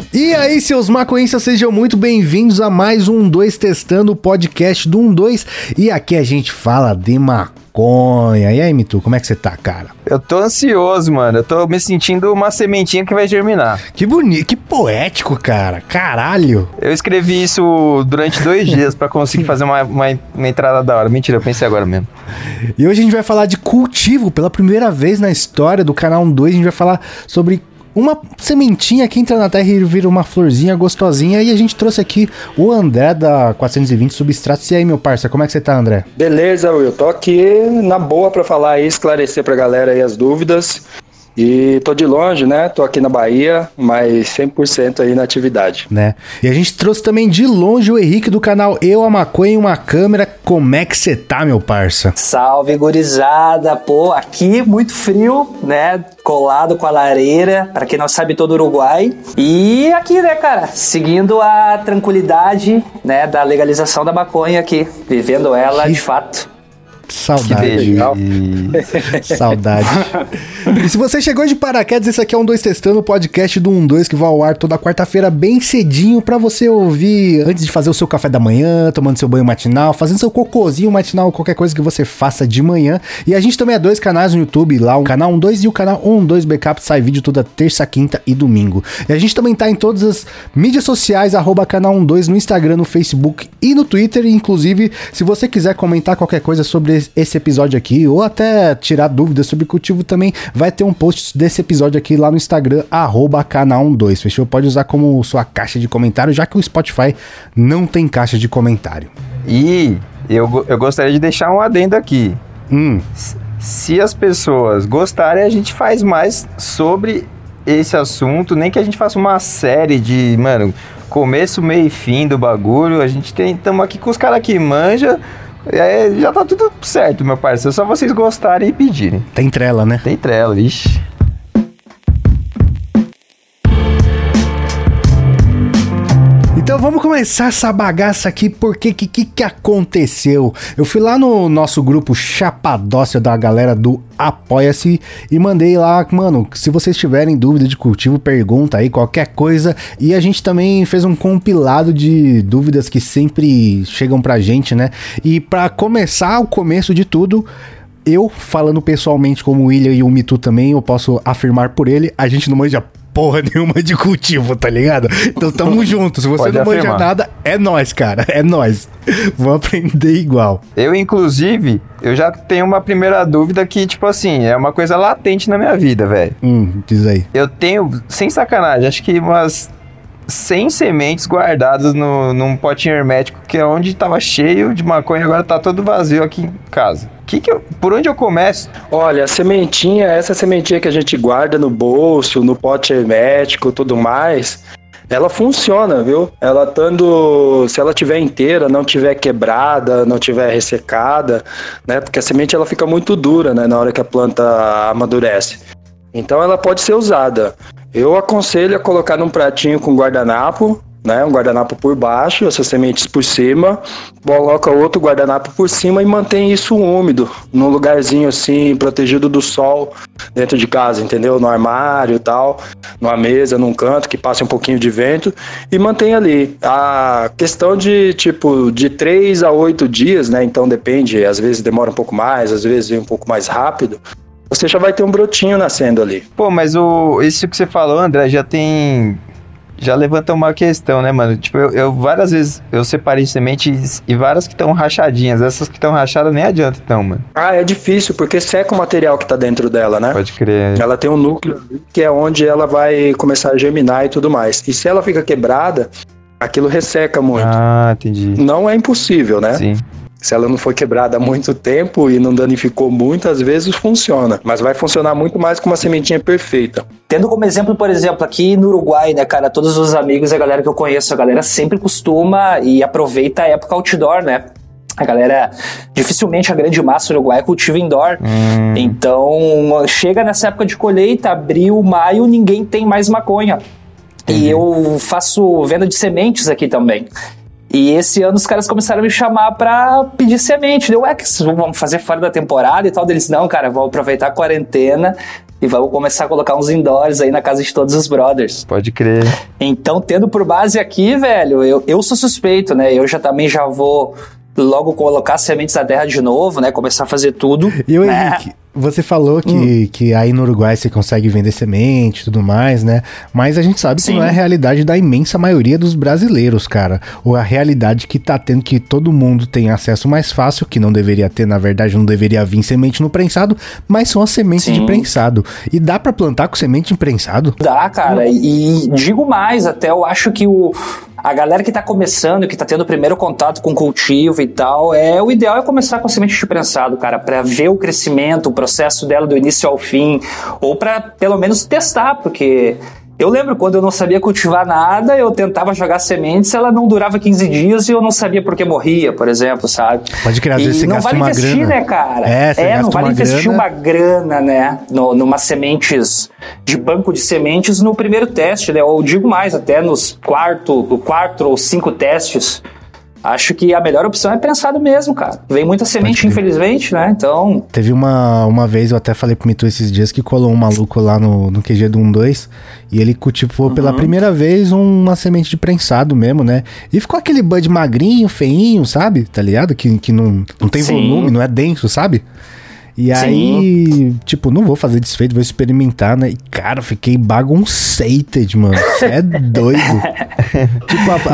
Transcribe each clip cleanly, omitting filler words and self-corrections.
E aí, seus maconhistas, sejam muito bem-vindos a mais um 2 Testando, o podcast do 12. E aqui a gente fala de maconha. E aí, Mitu, como é que você tá, cara? Eu tô ansioso, mano. Eu tô me sentindo uma sementinha que vai germinar. Que bonito, que poético, cara. Caralho. Eu escrevi isso durante 2 dias pra conseguir fazer uma entrada da hora. Mentira, eu pensei agora mesmo. E hoje a gente vai falar de cultivo. Pela primeira vez na história do canal 12, a gente vai falar sobre uma sementinha que entra na terra e vira uma florzinha gostosinha. E a gente trouxe aqui o André da 420 Substratos. E aí, meu parceiro, como é que você tá, André? Beleza, Will. Tô aqui na boa pra falar aí, esclarecer pra galera aí as dúvidas. E tô de longe, né? Tô aqui na Bahia, mas 100% aí na atividade. Né? E a gente trouxe também de longe o Henrique do canal Eu, a Maconha e uma Câmera. Como é que você tá, meu parça? Salve, gurizada! Pô, aqui muito frio, né? Colado com a lareira, pra quem não sabe, todo o Uruguai. E aqui, né, cara? Seguindo a tranquilidade, né, da legalização da maconha aqui. Vivendo ela de fato. Saudade. Saudade. E se você chegou de paraquedas, esse aqui é um 2 Testando, o podcast do 12 que vai ao ar toda quarta-feira bem cedinho pra você ouvir antes de fazer o seu café da manhã, tomando seu banho matinal, fazendo seu cocôzinho matinal, qualquer coisa que você faça de manhã. E a gente também é 2 canais no YouTube, lá o canal 12 e o canal 12 Backup, sai vídeo toda terça, quinta e domingo. E a gente também tá em todas as mídias sociais, @canal 12 no Instagram, no Facebook e no Twitter. E, inclusive, se você quiser comentar qualquer coisa sobre esse episódio aqui, ou até tirar dúvidas sobre cultivo também, vai ter um post desse episódio aqui lá no Instagram, canal 12, fechou? Pode usar como sua caixa de comentário, já que o Spotify não tem caixa de comentário. E eu gostaria de deixar um adendo aqui. Se as pessoas gostarem, a gente faz mais sobre esse assunto, nem que a gente faça uma série de, mano, começo, meio e fim do bagulho. A gente estamos aqui com os caras que manjam. Já tá tudo certo, meu parceiro. Só vocês gostarem e pedirem. Tem trela, né? Tem trela, vixe. Então vamos começar essa bagaça aqui, porque que aconteceu? Eu fui lá no nosso grupo Chapadócia da galera do Apoia-se e mandei lá, mano, se vocês tiverem dúvida de cultivo, pergunta aí, qualquer coisa. E a gente também fez um compilado de dúvidas que sempre chegam pra gente, né? E pra começar o começo de tudo, eu falando pessoalmente como o William e o Mitu também, eu posso afirmar por ele, a gente não manja porra nenhuma de cultivo, tá ligado? Então tamo junto. Se você Pode não manja afirmar. nada, é nóis, cara. É nóis. Vamos aprender igual. Eu, inclusive, eu já tenho uma primeira dúvida que, tipo assim, é uma coisa latente na minha vida, velho. Diz aí. Eu tenho, sem sacanagem, acho que umas 100 sementes guardadas num potinho hermético, que é onde tava cheio de maconha, agora tá todo vazio aqui em casa. Por onde eu começo? Olha, essa sementinha que a gente guarda no bolso, no pote hermético, tudo mais, ela funciona, viu? Se ela tiver inteira, não tiver quebrada, não tiver ressecada, né? Porque a semente ela fica muito dura, né? Na hora que a planta amadurece. Então ela pode ser usada. Eu aconselho a colocar num pratinho com guardanapo, né? Um guardanapo por baixo, essas sementes por cima, coloca outro guardanapo por cima e mantém isso úmido, num lugarzinho assim, protegido do sol, dentro de casa, entendeu? No armário e tal, numa mesa, num canto, que passe um pouquinho de vento e mantém ali. A questão de, de 3 a 8 dias, né? Então depende, às vezes demora um pouco mais, às vezes vem um pouco mais rápido. Você já vai ter um brotinho nascendo ali. Pô, mas isso que você falou, André, já levanta uma questão, né, mano? Tipo, eu várias vezes eu separei sementes e várias que estão rachadinhas. Essas que estão rachadas nem adianta, então, mano. É difícil, porque seca o material que tá dentro dela, né? Pode crer. Ela tem um núcleo que é onde ela vai começar a germinar e tudo mais. E se ela fica quebrada, aquilo resseca muito. Ah, entendi. Não é impossível, né? Sim. Se ela não foi quebrada há muito tempo e não danificou muito, às vezes funciona. Mas vai funcionar muito mais com uma sementinha perfeita. Tendo como exemplo, por exemplo, aqui no Uruguai, né, cara, todos os amigos e a galera que eu conheço, a galera sempre costuma e aproveita a época outdoor, né? A galera, dificilmente a grande massa do Uruguai cultiva indoor. Então, chega nessa época de colheita, abril, maio, ninguém tem mais maconha. E eu faço venda de sementes aqui também. E esse ano os caras começaram a me chamar pra pedir semente. Vamos fazer fora da temporada e tal. Deles, não, cara, vou aproveitar a quarentena e vamos começar a colocar uns indoors aí na casa de todos os brothers. Pode crer. Então, tendo por base aqui, velho, eu sou suspeito, né? Eu também já vou logo colocar sementes da terra de novo, né? Começar a fazer tudo. E o Henrique, você falou que aí no Uruguai você consegue vender semente e tudo mais, né? Mas a gente sabe que não é a realidade da imensa maioria dos brasileiros, cara. Ou a realidade que tá tendo que todo mundo tem acesso mais fácil, que não deveria ter, na verdade, não deveria vir semente no prensado, mas são as sementes de prensado. E dá pra plantar com semente de prensado? Dá, cara. E digo mais, até eu acho que a galera que tá começando, que tá tendo o primeiro contato com cultivo e tal, o ideal é começar com semente de prensado, cara, pra ver o crescimento, o processo dela do início ao fim, ou pra pelo menos testar, porque eu lembro quando eu não sabia cultivar nada, eu tentava jogar sementes, ela não durava 15 dias e eu não sabia por que morria, por exemplo, sabe? Pode criar, às vezes você gasta uma grana. Não vale investir, né, cara? Não vale investir uma grana, né, numa sementes, de banco de sementes no primeiro teste, né? Eu digo mais, até nos quatro ou 5 testes. Acho que a melhor opção é prensado mesmo, cara. Vem muita semente, infelizmente, né? Então... Teve uma vez, eu até falei pro Mitu esses dias, que colou um maluco lá no QG do 1-2 e ele cultivou pela primeira vez uma semente de prensado mesmo, né? E ficou aquele bud magrinho, feinho, sabe? Tá ligado? Que não tem volume, não é denso, sabe? E aí, tipo, não vou fazer desfeito, vou experimentar, né? E, cara, fiquei bagunçated, mano. Você é doido. Tipo,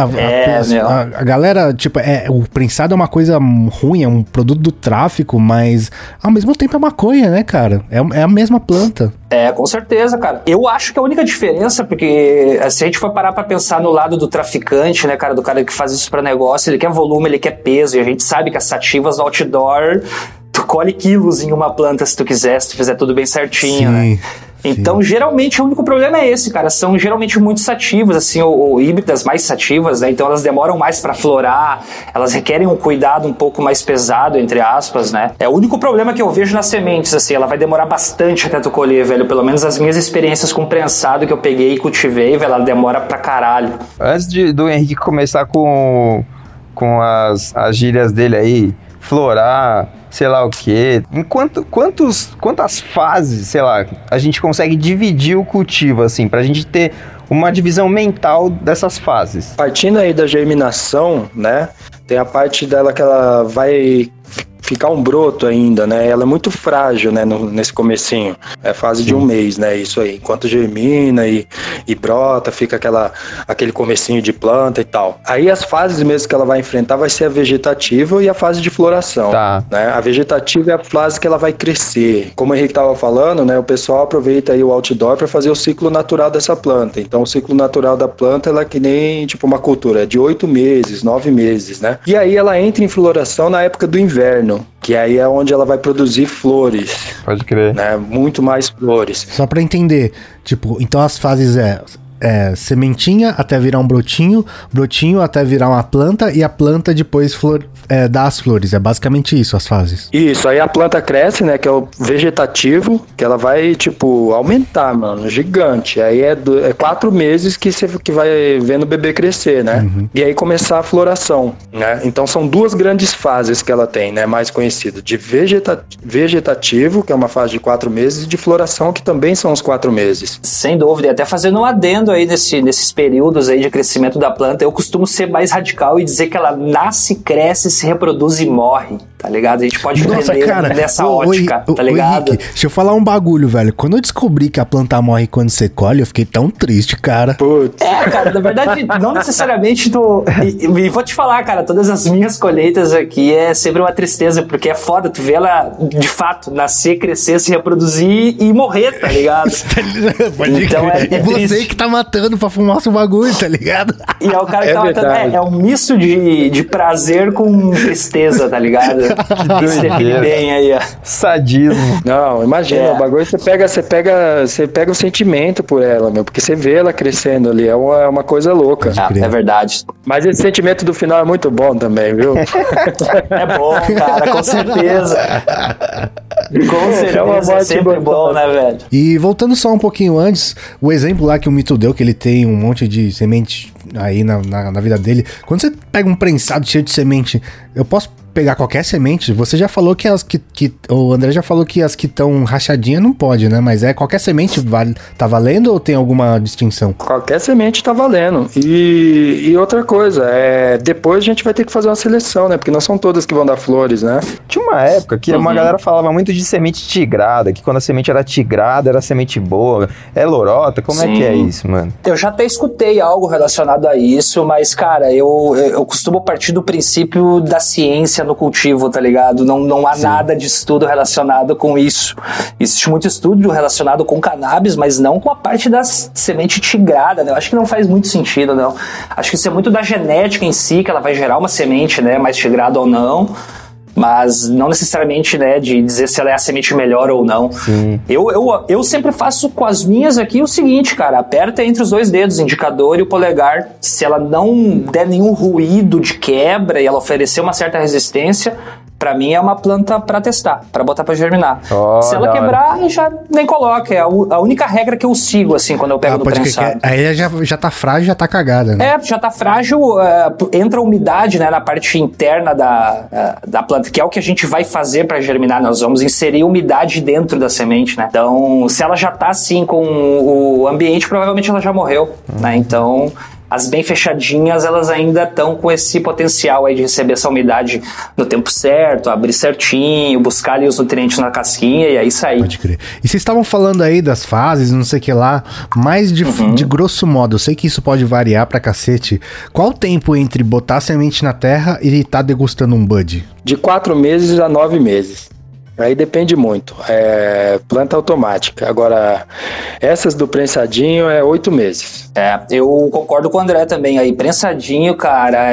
a galera, tipo, o prensado é uma coisa ruim, é um produto do tráfico, mas ao mesmo tempo é maconha, né, cara? É a mesma planta. Com certeza, cara. Eu acho que a única diferença, porque se a gente for parar pra pensar no lado do traficante, né, cara, do cara que faz isso pra negócio, ele quer volume, ele quer peso, e a gente sabe que as sativas do outdoor... Tu colhe quilos em uma planta se tu quiser, se tu fizer tudo bem certinho, né? Então, geralmente, o único problema é esse, cara. São geralmente muito sativas, assim, ou híbridas mais sativas, né? Então, elas demoram mais pra florar, elas requerem um cuidado um pouco mais pesado, entre aspas, né? É o único problema que eu vejo nas sementes, assim. Ela vai demorar bastante até tu colher, velho. Pelo menos as minhas experiências com prensado que eu peguei e cultivei, velho, ela demora pra caralho. Antes do Henrique começar com as gírias dele aí, florar, sei lá o quê. Quantas fases, sei lá, a gente consegue dividir o cultivo, assim, pra gente ter uma divisão mental dessas fases? Partindo aí da germinação, né, tem a parte dela que ela vai ficar um broto ainda, né? Ela é muito frágil, né? Nesse comecinho. É fase de 1 mês, né? Isso aí. Enquanto germina e brota, fica aquele comecinho de planta e tal. Aí as fases mesmo que ela vai enfrentar vai ser a vegetativa e a fase de floração. Tá. Né? A vegetativa é a fase que ela vai crescer. Como o Henrique estava falando, né? O pessoal aproveita aí o outdoor para fazer o ciclo natural dessa planta. Então o ciclo natural da planta ela é que nem tipo uma cultura, é de 8 meses, 9 meses, né? E aí ela entra em floração na época do inverno, que aí é onde ela vai produzir flores. Pode crer. Né? Muito mais flores. Só pra entender, tipo, então as fases sementinha até virar um brotinho até virar uma planta e a planta depois dá as flores. É basicamente isso, as fases. Isso, aí a planta cresce, né, que é o vegetativo, que ela vai, tipo, aumentar, mano, gigante. Aí é 4 meses que você que vai vendo o bebê crescer, né? Uhum. E aí começar a floração, né? Então são 2 grandes fases que ela tem, né, mais conhecido, de vegetativo, que é uma fase de 4 meses, e de floração, que também são os 4 meses. Sem dúvida, e até fazendo um adendo aí nesses períodos aí de crescimento da planta, eu costumo ser mais radical e dizer que ela nasce, cresce, se reproduz e morre, tá ligado? A gente pode entender nessa ótica, tá ligado? Henrique, deixa eu falar um bagulho, velho. Quando eu descobri que a planta morre quando você colhe, eu fiquei tão triste, cara. Putz. Cara, na verdade, não necessariamente e vou te falar, cara, todas as minhas colheitas aqui é sempre uma tristeza, porque é foda tu ver ela, de fato, nascer, crescer, se reproduzir e morrer, tá ligado? Então é você que tá matando pra fumar seu bagulho, tá ligado? E é o cara que tá matando. É um misto de prazer com tristeza, tá ligado? Isso define bem aí, ó. Sadismo. Não, imagina, o bagulho você pega o sentimento por ela, meu, porque você vê ela crescendo ali, é uma coisa louca. É verdade. Mas esse sentimento do final é muito bom também, viu? É bom, cara, com certeza. Com certeza, é sempre bom, né, velho? E voltando só um pouquinho antes, o exemplo lá que o Mito deu, que ele tem um monte de semente aí na vida dele. Quando você pega um prensado cheio de semente, eu posso pegar qualquer semente, você já falou que o André já falou que as que estão rachadinhas não pode, né? Mas qualquer semente tá valendo ou tem alguma distinção? Qualquer semente tá valendo. E outra coisa, depois a gente vai ter que fazer uma seleção, né? Porque não são todas que vão dar flores, né? Tinha uma época que uma galera falava muito de semente tigrada, que quando a semente era tigrada, era semente boa. É lorota? Como é que é isso, mano? Eu já até escutei algo relacionado a isso, mas, cara, eu costumo partir do princípio da ciência no cultivo, tá ligado? Não há nada de estudo relacionado com isso. Existe muito estudo relacionado com cannabis, mas não com a parte da semente tigrada, né? Eu acho que não faz muito sentido, não. Acho que isso é muito da genética em si, que ela vai gerar uma semente, né, mais tigrada ou não. Mas não necessariamente, né, de dizer se ela é a semente melhor ou não. Sim. Eu sempre faço com as minhas aqui o seguinte, cara, aperta entre os 2 dedos, o indicador e o polegar. Se ela não der nenhum ruído de quebra e ela oferecer uma certa resistência, pra mim é uma planta pra testar, pra botar pra germinar. Se ela quebrar, já nem coloca. É a única regra que eu sigo, assim, quando eu pego do prensado. Aí já tá frágil, já tá cagada, né? Já tá frágil, entra umidade, né, na parte interna da planta, que é o que a gente vai fazer pra germinar. Nós vamos inserir umidade dentro da semente, né? Então, se ela já tá assim com o ambiente, provavelmente ela já morreu, né? Então, as bem fechadinhas, elas ainda estão com esse potencial aí de receber essa umidade no tempo certo, abrir certinho, buscar ali os nutrientes na casquinha e é isso aí. Pode crer. E vocês estavam falando aí das fases, não sei o que lá, mas de grosso modo, eu sei que isso pode variar pra cacete. Qual o tempo entre botar a semente na terra e tá degustando um bud? De 4 meses a 9 meses. Aí depende muito. Planta automática. Agora, essas do prensadinho 8 meses. Eu concordo com o André também aí. Prensadinho, cara,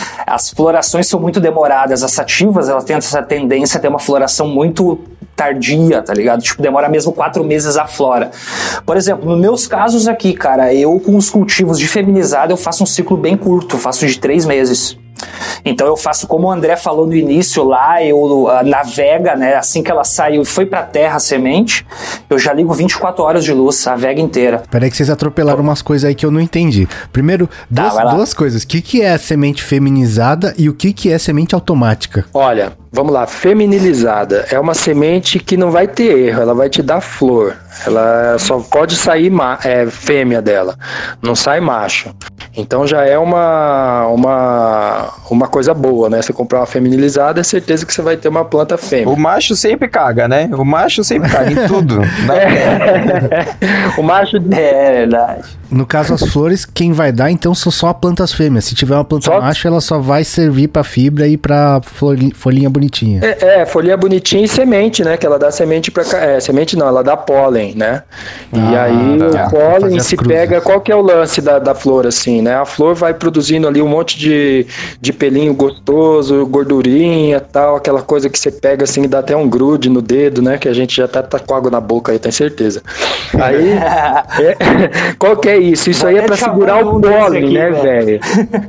as florações são muito demoradas. As sativas, elas têm essa tendência a ter uma floração muito tardia, tá ligado? Tipo, demora mesmo 4 meses a flora. Por exemplo, nos meus casos aqui, cara, eu com os cultivos de feminizado, eu faço um ciclo bem curto, faço de 3 meses. Então eu faço como o André falou no início lá, eu navega, né, assim que ela saiu e foi pra terra a semente, eu já ligo 24 horas de luz, a vega inteira. Peraí que vocês atropelaram umas coisas aí que eu não entendi. Primeiro, duas coisas. O que é semente feminizada e o que é semente automática? Olha, vamos lá. Feminilizada é uma semente que não vai ter erro, ela vai te dar flor. Ela só pode sair fêmea dela, não sai macho. Então já é uma coisa boa, né? Você comprar uma feminilizada, é certeza que você vai ter uma planta fêmea. O macho sempre caga, né? O macho sempre caga em tudo. O macho... É verdade. No caso, as flores, quem vai dar, então, são só plantas fêmeas. Se tiver uma planta macho, ela só vai servir pra fibra e pra folhinha bonitinha. Folhinha bonitinha e semente, né? Que ela dá semente pra... semente não, ela dá pólen, né? E aí o pólen se pega... Qual que é o lance da flor, assim, né? A flor vai produzindo ali um monte de pelinho gostoso, gordurinha e tal, aquela coisa que você pega, assim, e dá até um grude no dedo, né? Que a gente já tá com água na boca aí, tenho certeza. Aí, qual que é isso? Isso aí é pra segurar o pólen, né, velho?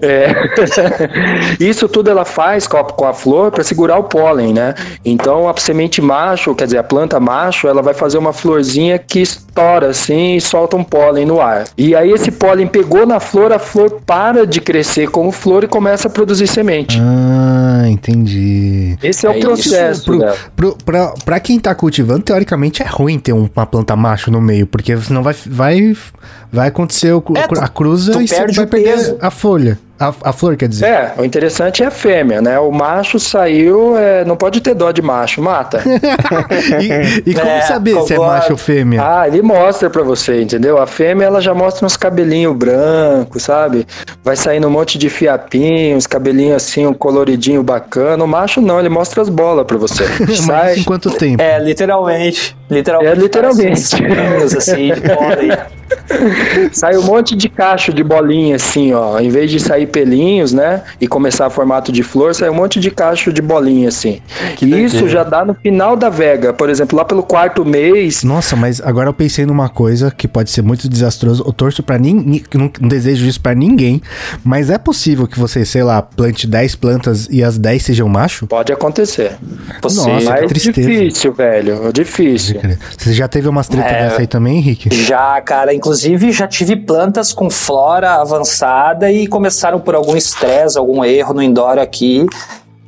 Isso tudo ela faz com a flor pra segurar o pólen, né? Então a semente macho, quer dizer, a planta macho, ela vai fazer uma florzinha que estoura assim e solta um pólen no ar. E aí esse pólen pegou na flor, a flor para de crescer como flor e começa a produzir semente. Ah, entendi. Esse é o processo. Pra quem tá cultivando, teoricamente é ruim ter uma planta macho no meio, porque senão vai acontecer a cruza e você vai perder a folha. A flor, quer dizer. O interessante é a fêmea, né? O macho saiu, não pode ter dó de macho, mata. E como saber se é macho ou fêmea? Ele mostra pra você, entendeu? A fêmea, ela já mostra uns cabelinhos brancos, sabe? Vai saindo um monte de fiapinhos, cabelinho assim, um coloridinho bacana. O macho não, ele mostra as bolas pra você. Mas em quanto tempo? Literalmente. Literalmente. Assim, de bola aí. Sai um monte de cacho de bolinha assim, ó. Em vez de sair pelinhos, né? E começar formato de flor, sai um monte de cacho de bolinha assim. E isso já dá no final da vega. Por exemplo, lá pelo 4º mês. Nossa, mas agora eu pensei numa coisa que pode ser muito desastroso. Eu torço pra ninguém, não desejo isso pra ninguém. Mas é possível que você, sei lá, plante 10 plantas e as 10 sejam macho? Pode acontecer. Nossa, mas tristeza. Difícil, velho. Difícil. Você já teve umas tretas dessa aí também, Henrique? Já, cara. Inclusive, já tive plantas com flora avançada e começaram por algum estresse, algum erro no indoor aqui.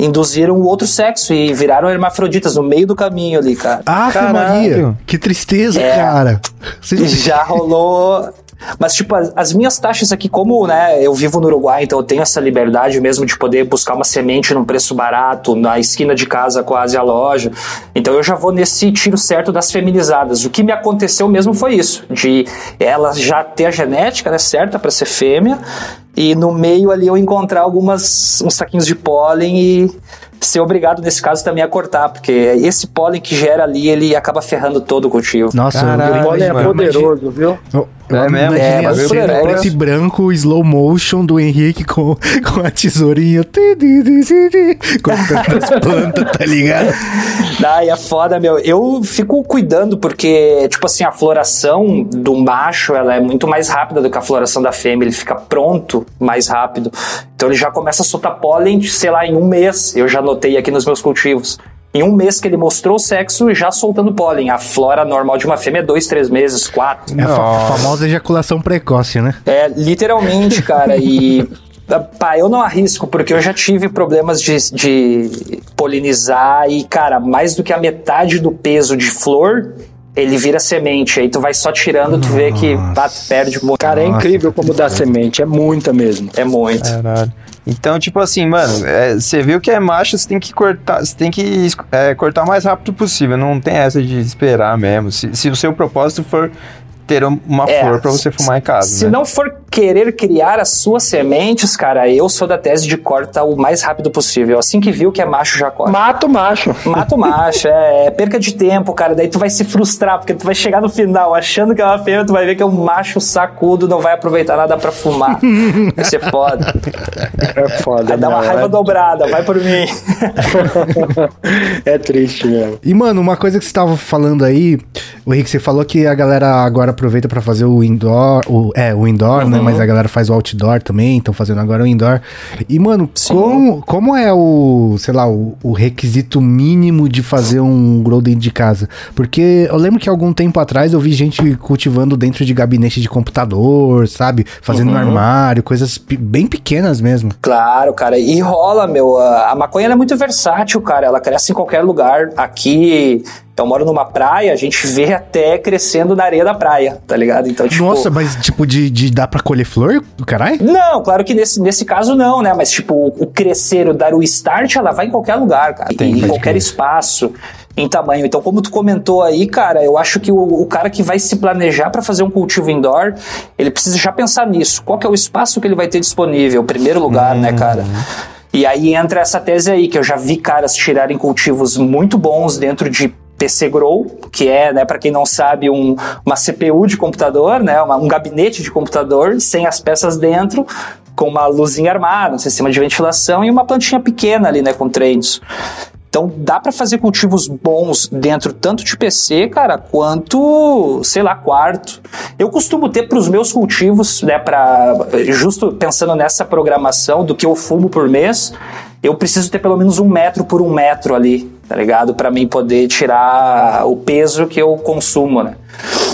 induziram o outro sexo e viraram hermafroditas no meio do caminho ali, cara. Ah, Maria, que tristeza, cara. Já rolou... Mas, tipo, as minhas taxas aqui, como, né, eu vivo no Uruguai, então eu tenho essa liberdade mesmo de poder buscar uma semente num preço barato, na esquina de casa quase a loja. Então eu já vou nesse tiro certo das feminizadas. O que me aconteceu mesmo foi isso, de ela já ter a genética, né, certa pra ser fêmea, e no meio ali eu encontrar uns saquinhos de pólen e ser obrigado, nesse caso, também a cortar, porque esse pólen que gera ali, ele acaba ferrando todo o cultivo. Nossa, o pólen é poderoso, viu? Eu imaginei preto e branco, slow motion do Henrique com a tesourinha cortando as plantas, tá ligado? Daí é foda, meu. Eu fico cuidando porque, tipo assim, a floração do macho, ela é muito mais rápida do que a floração da fêmea. Ele fica pronto mais rápido. Então ele já começa a soltar pólen, sei lá, em um mês. Eu já notei aqui nos meus cultivos. Em um mês que ele mostrou o sexo, já soltando pólen. A flora normal de uma fêmea é 2, 3 meses, 4. É a famosa ejaculação precoce, né? É, literalmente, cara. E... Pá, eu não arrisco, porque eu já tive problemas de polinizar e, cara, mais do que a metade do peso de flor, ele vira semente. Aí tu vai só tirando, tu vê que tu perde muito. Cara, é incrível como dá semente, é muita mesmo. É muito. Caralho. Então, tipo assim, mano, você viu que é macho, você tem que cortar, cortar o mais rápido possível. Não tem essa de esperar mesmo. Se o seu propósito for ter uma flor pra você fumar em casa, se não for querer criar as suas sementes, cara, eu sou da tese de corta o mais rápido possível. Assim que viu que é macho, já corta. Mata o macho. Mata o macho, perca de tempo, cara. Daí tu vai se frustrar, porque tu vai chegar no final achando que é uma fêmea, tu vai ver que é um macho sacudo, não vai aproveitar nada pra fumar. Vai ser foda. É foda. Vai dar uma raiva dobrada, vai por mim. É triste mesmo. E, mano, uma coisa que você tava falando aí, o Henrique, você falou que a galera agora aproveita pra fazer o indoor, o indoor, né? Mas a galera faz o outdoor também, estão fazendo agora o indoor. E, mano, como é o, sei lá, o requisito mínimo de fazer um grow dentro de casa? Porque eu lembro que algum tempo atrás eu vi gente cultivando dentro de gabinete de computador, sabe? Fazendo no armário, coisas bem pequenas mesmo. Claro, cara. E rola, meu. A maconha ela é muito versátil, cara. Ela cresce em qualquer lugar. Aqui... Eu moro numa praia, a gente vê até crescendo na areia da praia, tá ligado? Então, tipo... Nossa, mas tipo, de dar pra colher flor, caralho? Não, claro que nesse caso não, né? Mas tipo, o crescer, o dar o start, ela vai em qualquer lugar, cara. Em qualquer espaço, em tamanho. Então, como tu comentou aí, cara, eu acho que o cara que vai se planejar pra fazer um cultivo indoor, ele precisa já pensar nisso. Qual que é o espaço que ele vai ter disponível? Primeiro lugar, né, cara? E aí entra essa tese aí, que eu já vi caras tirarem cultivos muito bons dentro de PC Grow, que é, né, para quem não sabe, uma CPU de computador, né, um gabinete de computador, sem as peças dentro, com uma luzinha armada, um sistema de ventilação e uma plantinha pequena ali, né, com treinos. Então dá para fazer cultivos bons dentro tanto de PC, cara, quanto, sei lá, quarto. Eu costumo ter para os meus cultivos, né, justo pensando nessa programação do que eu fumo por mês, eu preciso ter pelo menos 1 metro por 1 metro ali, tá ligado? Pra mim poder tirar o peso que eu consumo, né?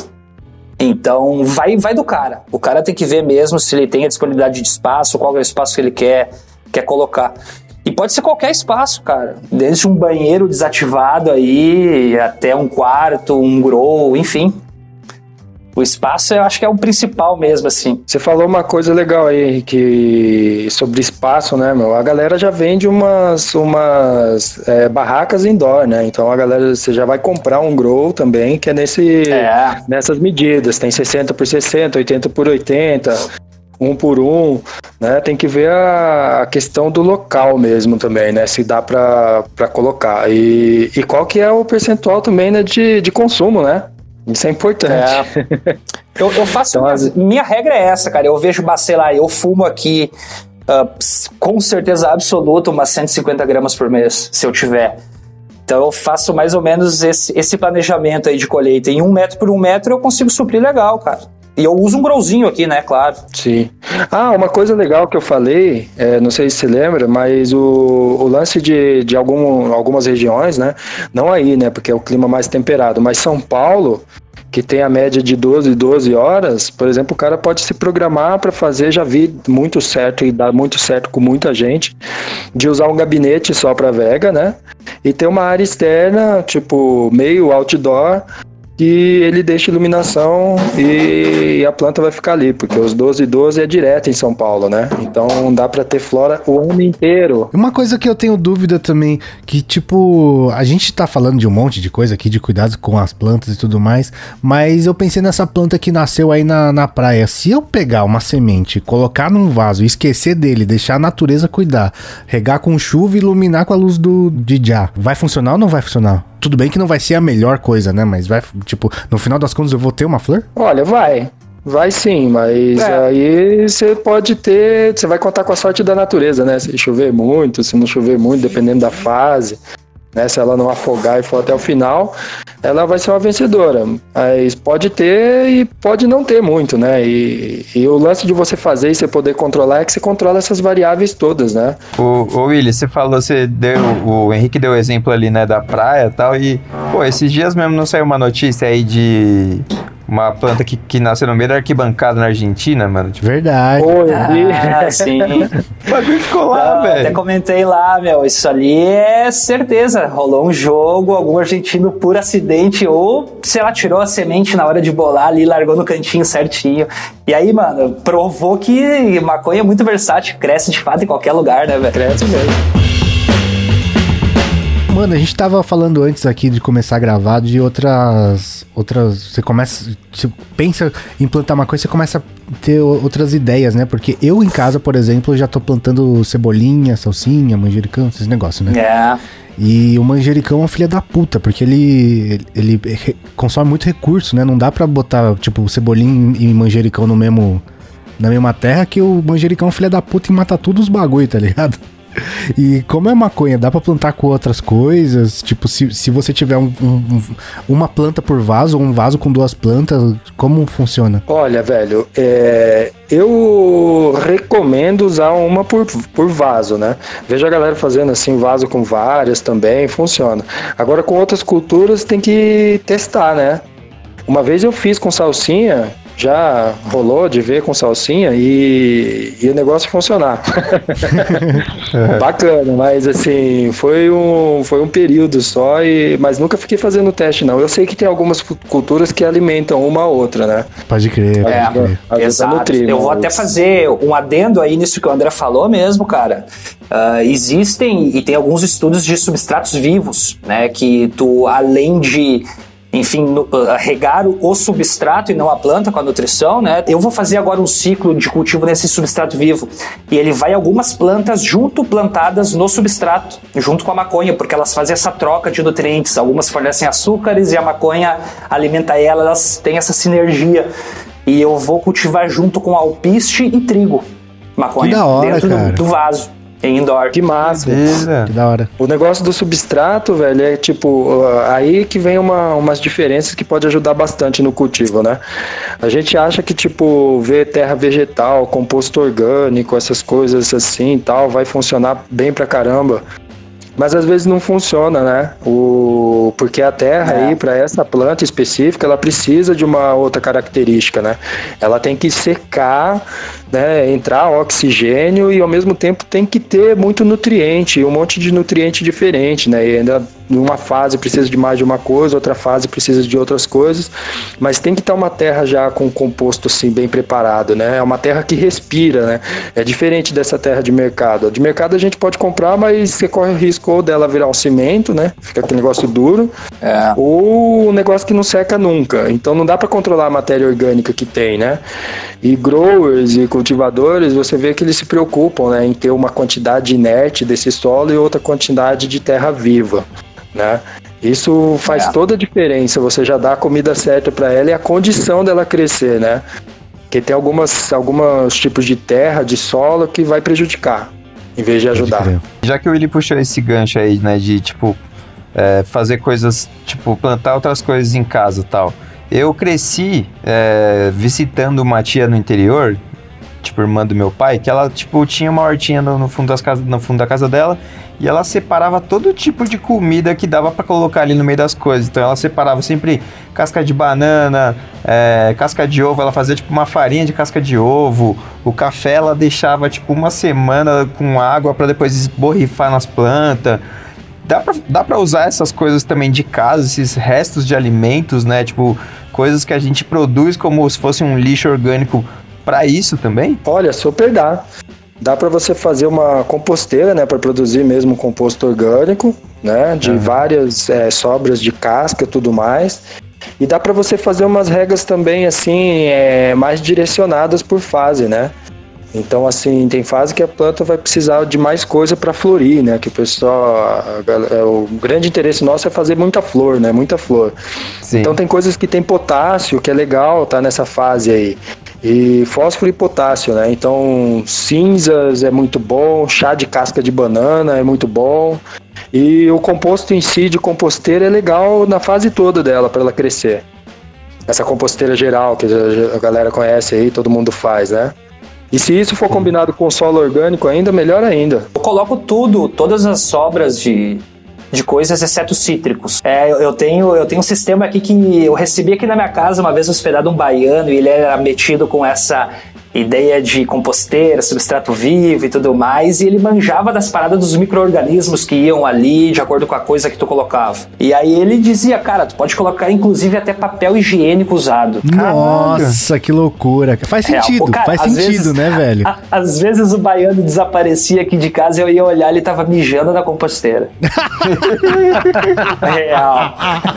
Então, vai do cara. O cara tem que ver mesmo se ele tem a disponibilidade de espaço, qual é o espaço que ele quer colocar. E pode ser qualquer espaço, cara. Desde um banheiro desativado aí, até um quarto, um grow, enfim. O espaço eu acho que é o principal mesmo, assim. Você falou uma coisa legal aí, Henrique, sobre espaço, né, meu? A galera já vende umas barracas indoor, né? Então a galera, você já vai comprar um grow também, que é nessas medidas. Tem 60 por 60, 80 por 80, 1 por 1, né? Tem que ver a questão do local mesmo também, né? Se dá pra colocar. E qual que é o percentual também, né, de consumo, né? Isso é importante. Eu faço... Então, minha regra é essa, cara. Eu vejo, sei lá, eu fumo aqui com certeza absoluta umas 150 gramas por mês, se eu tiver. Então eu faço mais ou menos esse planejamento aí de colheita. Em 1 metro por 1 metro eu consigo suprir legal, cara. E eu uso um growzinho aqui, né, claro. Sim. Uma coisa legal que eu falei, não sei se você lembra, mas o lance de algumas regiões, né, não aí, né, porque é o clima mais temperado, mas São Paulo, que tem a média de 12 horas, por exemplo, o cara pode se programar para fazer, já vi muito certo e dá muito certo com muita gente, de usar um gabinete só para vega, né? E ter uma área externa, tipo, meio outdoor, que ele deixa iluminação e a planta vai ficar ali, porque os 12 é direto em São Paulo, né? Então dá pra ter flora o ano inteiro. Uma coisa que eu tenho dúvida também, que tipo, a gente tá falando de um monte de coisa aqui, de cuidados com as plantas e tudo mais, mas eu pensei nessa planta que nasceu aí na praia. Se eu pegar uma semente, colocar num vaso, esquecer dele, deixar a natureza cuidar, regar com chuva e iluminar com a luz do Djá, vai funcionar ou não vai funcionar? Tudo bem que não vai ser a melhor coisa, né? Mas vai, tipo, no final das contas eu vou ter uma flor? Olha, vai sim, mas aí você pode ter, você vai contar com a sorte da natureza, né? Se chover muito, se não chover muito, dependendo da fase, né? Se ela não afogar e for até o final, ela vai ser uma vencedora. Mas pode ter e pode não ter muito, né? E o lance de você fazer e você poder controlar é que você controla essas variáveis todas, né? Ô Willi, você falou, o Henrique deu o exemplo ali, né, da praia e tal, e, pô, esses dias mesmo não saiu uma notícia aí de uma planta que nasceu no meio da arquibancada na Argentina, mano? Tipo, verdade. Sim. O bagulho ficou lá, velho. Até comentei lá, meu, isso ali é certeza. Rolou um jogo, algum argentino por acidente, ou, sei lá, tirou a semente na hora de bolar ali, largou no cantinho certinho. E aí, mano, provou que maconha é muito versátil, cresce de fato em qualquer lugar, né, velho? Cresce mesmo. Mano, a gente tava falando antes aqui de começar a gravar de outras você pensa em plantar uma coisa, você começa a ter outras ideias, né? Porque eu em casa, por exemplo, já tô plantando cebolinha, salsinha, manjericão, esses negócios, né? É. E o manjericão é uma filha da puta, porque ele consome muito recurso, né? Não dá pra botar, tipo, cebolinha e manjericão na mesma terra, que o manjericão é uma filha da puta e mata tudo os bagulho, tá ligado? E como é maconha, dá pra plantar com outras coisas? Tipo, se você tiver uma planta por vaso ou um vaso com 2 plantas, como funciona? Olha, velho, eu recomendo usar uma por vaso, né? Vejo a galera fazendo assim, vaso com várias também, funciona. Agora com outras culturas tem que testar, né? Uma vez eu fiz com salsinha, já rolou de ver com salsinha e o negócio funcionar. Bacana, mas assim, foi um período só, mas nunca fiquei fazendo teste, não. Eu sei que tem algumas culturas que alimentam uma a outra, né? Pode crer. Exato. Eu vou até fazer um adendo aí nisso que o André falou mesmo, cara. Existem e tem alguns estudos de substratos vivos, né? Que tu, além de... enfim, regar o substrato e não a planta com a nutrição, né? Eu vou fazer agora um ciclo de cultivo nesse substrato vivo e ele vai algumas plantas plantadas no substrato, junto com a maconha, porque elas fazem essa troca de nutrientes. Algumas fornecem açúcares e a maconha alimenta elas têm essa sinergia. E eu vou cultivar junto com alpiste e trigo, maconha, que da hora, dentro do vaso. Em indoor. Que massa. Que da hora. O negócio do substrato, velho, é tipo, aí que vem umas diferenças que pode ajudar bastante no cultivo, né? A gente acha que, tipo, ver terra vegetal, composto orgânico, essas coisas assim e tal, vai funcionar bem pra caramba. Mas às vezes não funciona, né? Porque a terra aí, para essa planta específica, ela precisa de uma outra característica, né? Ela tem que secar, né? Entrar oxigênio e ao mesmo tempo tem que ter muito nutriente, um monte de nutriente diferente, né? E ainda numa fase precisa de mais de uma coisa, outra fase precisa de outras coisas, mas tem que estar uma terra já com composto assim bem preparado, né? É uma terra que respira, né? É diferente dessa terra de mercado. A de mercado a gente pode comprar, mas você corre o risco ou dela virar um cimento, né? Fica aquele negócio duro, ou um negócio que não seca nunca. Então não dá para controlar a matéria orgânica que tem, né? E growers e cultivadores, você vê que eles se preocupam, né, em ter uma quantidade inerte desse solo e outra quantidade de terra viva, né? Isso faz toda a diferença. Você já dá a comida certa para ela e a condição dela crescer, né? Porque tem alguns tipos de terra, de solo que vai prejudicar em vez de ajudar. Já que o Willi puxou esse gancho aí, né, de tipo fazer coisas, tipo plantar outras coisas em casa e tal. Eu cresci visitando uma tia no interior, tipo irmã do meu pai, que ela tipo tinha uma hortinha no fundo da casa dela, e ela separava todo tipo de comida que dava para colocar ali no meio das coisas. Então ela separava sempre casca de banana, casca de ovo, ela fazia tipo uma farinha de casca de ovo. O café ela deixava tipo uma semana com água para depois esborrifar nas plantas. Dá pra usar essas coisas também de casa, esses restos de alimentos, né? Tipo, coisas que a gente produz como se fosse um lixo orgânico para isso também? Olha, super dá. Dá para você fazer uma composteira, né? Para produzir mesmo um composto orgânico, né? De várias sobras de casca e tudo mais. E dá para você fazer umas regas também, assim, mais direcionadas por fase, né? Então, assim, tem fase que a planta vai precisar de mais coisa para florir, né? Que o pessoal, o grande interesse nosso é fazer muita flor, né? Muita flor. Sim. Então tem coisas que tem potássio, que é legal, tá nessa fase aí. E fósforo e potássio, né? Então, cinzas é muito bom, chá de casca de banana é muito bom. E o composto em si de composteira é legal na fase toda dela, para ela crescer. Essa composteira geral que a galera conhece aí, todo mundo faz, né? E se isso for combinado com solo orgânico ainda, melhor ainda. Eu coloco todas as sobras de coisas, exceto cítricos. Eu tenho um sistema aqui que eu recebi aqui na minha casa, uma vez hospedado um baiano, e ele era metido com essa ideia de composteira, substrato vivo e tudo mais, e ele manjava das paradas dos micro-organismos que iam ali de acordo com a coisa que tu colocava. E aí ele dizia, cara, tu pode colocar inclusive até papel higiênico usado. Nossa, que loucura. Faz sentido, cara, faz sentido, vezes, né, velho? Às vezes o baiano desaparecia aqui de casa e eu ia olhar, ele tava mijando na composteira. Real.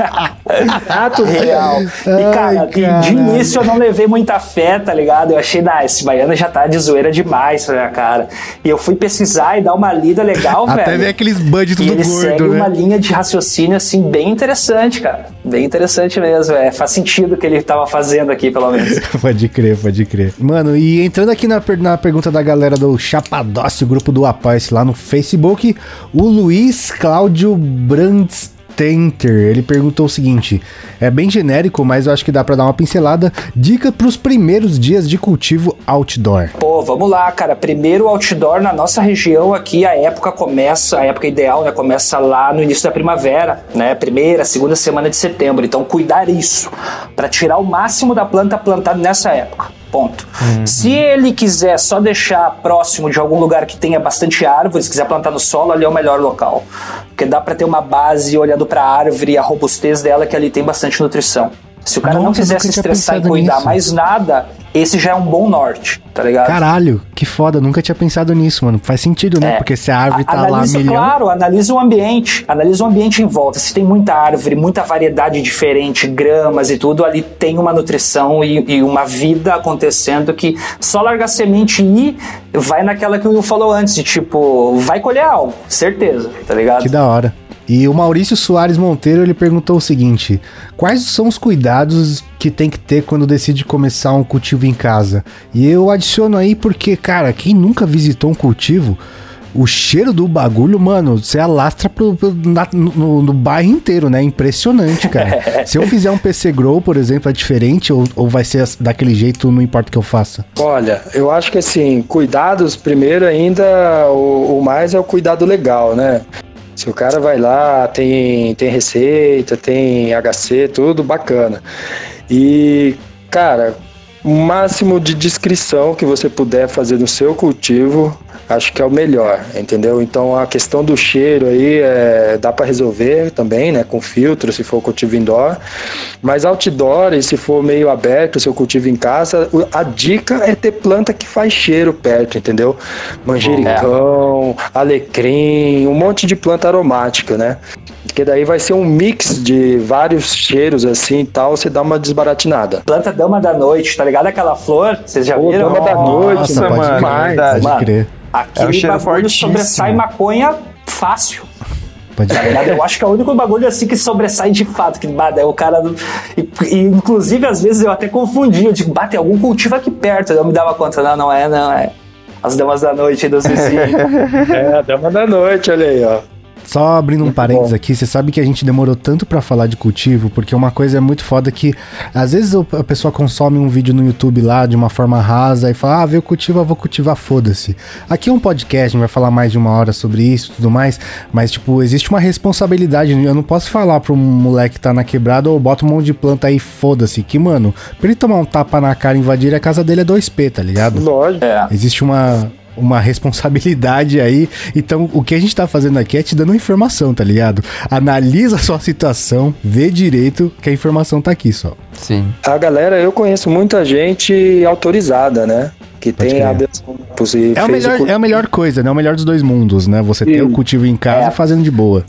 Real. E cara, de início eu não levei muita fé, tá ligado? Eu achei, esse baiano já tá de zoeira demais pra minha cara. E eu fui pesquisar e dar uma lida legal, velho. Até ver aqueles budgets do gordo, né? E ele segue uma linha de raciocínio, assim, bem interessante, cara. Bem interessante mesmo. Faz sentido o que ele tava fazendo aqui, pelo menos. Pode crer, pode crer. Mano, e entrando aqui na pergunta da galera do Chapadócio, grupo do Apoia-se lá no Facebook, o Luiz Cláudio Brands Tenter, ele perguntou o seguinte, é bem genérico, mas eu acho que dá pra dar uma pincelada, dica pros primeiros dias de cultivo outdoor. Pô, vamos lá, cara, primeiro outdoor na nossa região aqui, a época ideal, né, começa lá no início da primavera, né, primeira, segunda semana de setembro, então cuidar isso, pra tirar o máximo da planta plantada nessa época. Ponto. Se ele quiser só deixar próximo de algum lugar que tenha bastante árvore, se quiser plantar no solo, ali é o melhor local. Porque dá pra ter uma base olhando pra árvore e a robustez dela, que ali tem bastante nutrição. Se o cara não quiser se estressar e cuidar mais nada, esse já é um bom norte, tá ligado? Caralho, que foda, nunca tinha pensado nisso, mano. Faz sentido, né? Porque se a árvore tá lá milhão... Claro, analisa o ambiente em volta. Se tem muita árvore, muita variedade diferente, gramas e tudo, ali tem uma nutrição e uma vida acontecendo que só largar semente e vai naquela que o Will falou antes, de tipo, vai colher algo, certeza, tá ligado? Que da hora. E o Maurício Soares Monteiro, ele perguntou o seguinte, quais são os cuidados que tem que ter quando decide começar um cultivo em casa? E eu adiciono aí porque, cara, quem nunca visitou um cultivo, o cheiro do bagulho, mano, você alastra no bairro inteiro, né? Impressionante, cara. Se eu fizer um PC Grow, por exemplo, é diferente ou vai ser daquele jeito, não importa o que eu faça? Olha, eu acho que assim, cuidados, primeiro ainda, o mais é o cuidado legal, né? Se o cara vai lá, tem receita, tem HC, tudo bacana. E, cara, o máximo de descrição que você puder fazer no seu cultivo, acho que é o melhor, entendeu? Então a questão do cheiro aí dá para resolver também, né? Com filtro, se for cultivo indoor. Mas outdoor, e se for meio aberto, seu cultivo em casa, a dica é ter planta que faz cheiro perto, entendeu? Manjericão, alecrim, um monte de planta aromática, né? Porque daí vai ser um mix de vários cheiros assim e tal, você dá uma desbaratinada. Planta dama da noite, tá ligado? Aquela flor, vocês já viram? Dama da noite, mano. Pode crer. Aquele bagulho sobressai maconha fácil. Pode Tá ligado? Eu acho que é o único bagulho assim que sobressai de fato, que é o cara... E, inclusive, às vezes eu até confundi, eu digo, tem algum cultivo aqui perto, eu me dava conta, não é as damas da noite dos vizinhos. A dama da noite, olha aí, ó. Só abrindo um parênteses aqui, você sabe que a gente demorou tanto pra falar de cultivo, porque uma coisa é muito foda que, às vezes a pessoa consome um vídeo no YouTube lá de uma forma rasa e fala, veio cultivo, eu vou cultivar, foda-se. Aqui é um podcast, a gente vai falar mais de 1 hora sobre isso e tudo mais, mas, tipo, existe uma responsabilidade, eu não posso falar pro moleque que tá na quebrada, ou bota um monte de planta aí, foda-se, que, mano, pra ele tomar um tapa na cara e invadir a casa dele é 2P, tá ligado? Lógico. Existe uma responsabilidade aí. Então, o que a gente tá fazendo aqui é te dando informação, tá ligado? Analisa a sua situação, vê direito que a informação tá aqui só. Sim. A galera, eu conheço muita gente autorizada, né? Que Pode tem crer. habeas corpus e É a melhor coisa, né? O melhor dos dois mundos, né? Você ter o cultivo em casa fazendo de boa.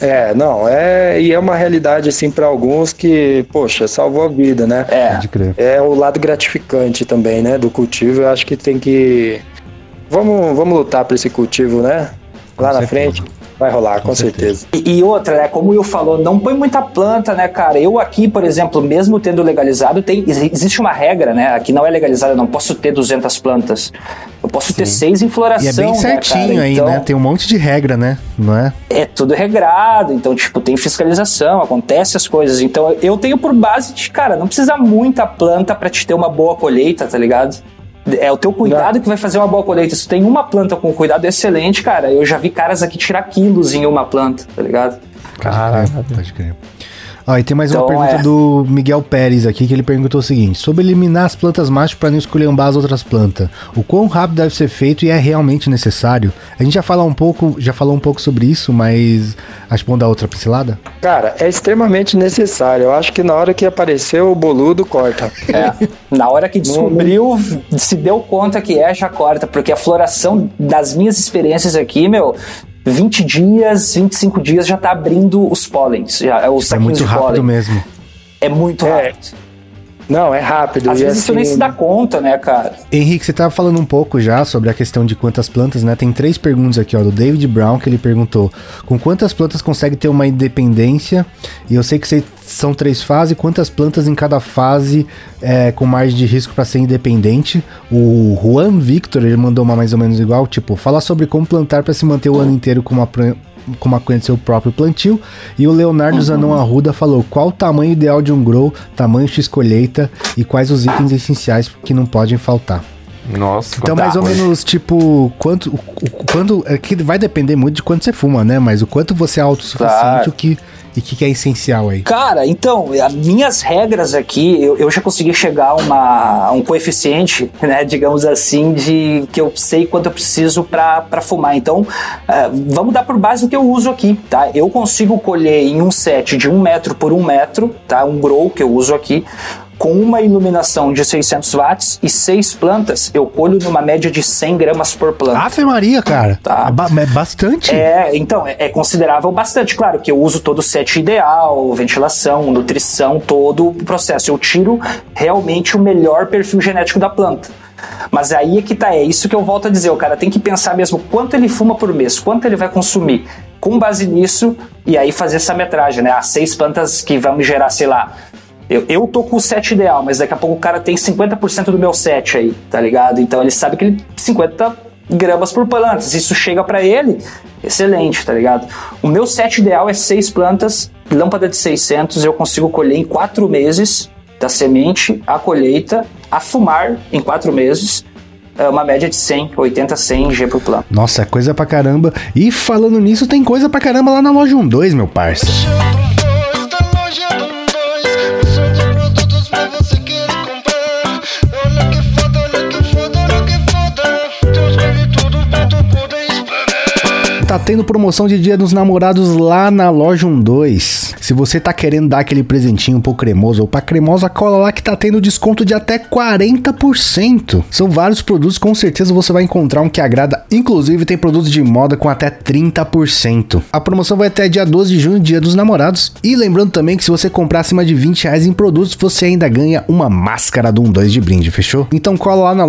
E é uma realidade, assim, pra alguns que, poxa, salvou a vida, né? Pode crer. É o lado gratificante também, né? Do cultivo, eu acho que tem que... Vamos lutar por esse cultivo, né? Lá na frente vai rolar, com certeza. E outra, né? Como o Will falou, não põe muita planta, né, cara? Eu aqui, por exemplo, mesmo tendo legalizado, existe uma regra, né? Aqui não é legalizado, eu não posso ter 200 plantas. Eu posso ter 6 em floração, e é bem certinho, né, cara? aí, então, né? Tem um monte de regra, né? Não é? É tudo regrado, então, tipo, tem fiscalização, acontece as coisas. Então, eu tenho por base de, cara, não precisa muita planta pra te ter uma boa colheita, tá ligado? É o teu cuidado que vai fazer uma boa colheita. Se tu tem uma planta com cuidado excelente, cara, eu já vi caras aqui tirar quilos em uma planta, tá ligado? Caraca, pode crer. Ó, e tem mais uma pergunta do Miguel Pérez aqui, que ele perguntou o seguinte: sobre eliminar as plantas macho para não esculhambar as outras plantas, o quão rápido deve ser feito e é realmente necessário? A gente já falou um pouco sobre isso, mas acho bom dar outra pincelada? Cara, é extremamente necessário. Eu acho que na hora que apareceu o boludo, corta. Na hora que descobriu, se deu conta que já corta, porque a floração, das minhas experiências aqui, 20 dias, 25 dias já tá abrindo os pólens. Os é muito rápido pólen. Mesmo. É muito rápido. Não, é rápido. Às vezes tu nem se dá conta, né, cara? Henrique, você tava falando um pouco já sobre a questão de quantas plantas, né? Tem 3 perguntas aqui, ó, do David Brown, que ele perguntou: com quantas plantas consegue ter uma independência? E eu sei que são 3 fases, quantas plantas em cada fase com margem de risco para ser independente? O Juan Victor, ele mandou uma mais ou menos igual, tipo, fala sobre como plantar para se manter o ano inteiro com uma coisa do seu próprio plantio. E o Leonardo Zanon Arruda falou: qual o tamanho ideal de um grow, tamanho X colheita e quais os itens essenciais que não podem faltar. Nossa. Então, mais ou menos, tipo, quanto é que vai depender muito de quanto você fuma, né? Mas o quanto você é autossuficiente, e o que é essencial aí? Cara, então, as minhas regras aqui, eu já consegui chegar a um coeficiente, né, digamos assim, de que eu sei quanto eu preciso pra fumar. Então, vamos dar por base o que eu uso aqui, tá? Eu consigo colher em um set de 1 metro por 1 metro, tá? Um grow que eu uso aqui, com uma iluminação de 600 watts e 6 plantas, eu colho numa média de 100 gramas por planta. Ave Maria, cara. Tá? É bastante. Então, é considerável bastante. Claro que eu uso todo o set ideal, ventilação, nutrição, todo o processo. Eu tiro realmente o melhor perfil genético da planta. Mas aí é que tá, é isso que eu volto a dizer. O cara tem que pensar mesmo quanto ele fuma por mês, quanto ele vai consumir. Com base nisso, e aí fazer essa metragem, né? As 6 plantas que vão me gerar, sei lá... Eu tô com o set ideal, mas daqui a pouco o cara tem 50% do meu set aí, tá ligado? Então ele sabe que ele 50 gramas por planta. Se isso chega pra ele, excelente, tá ligado? O meu set ideal é 6 plantas, lâmpada de 600, eu consigo colher em 4 meses, da semente à colheita, a fumar em 4 meses, uma média de 80-100 G por planta. Nossa, é coisa pra caramba. E falando nisso, tem coisa pra caramba lá na loja 12, meu parça. Tá tendo promoção de Dia dos Namorados lá na loja 12. Se você tá querendo dar aquele presentinho um pouco cremoso ou pra cremosa, cola lá que tá tendo desconto de até 40%. São vários produtos, com certeza você vai encontrar um que agrada. Inclusive tem produtos de moda com até 30%. A promoção vai até dia 12 de junho, Dia dos Namorados. E lembrando também que se você comprar acima de R$20 em produtos, você ainda ganha uma máscara do 12 de brinde, fechou? Então cola lá na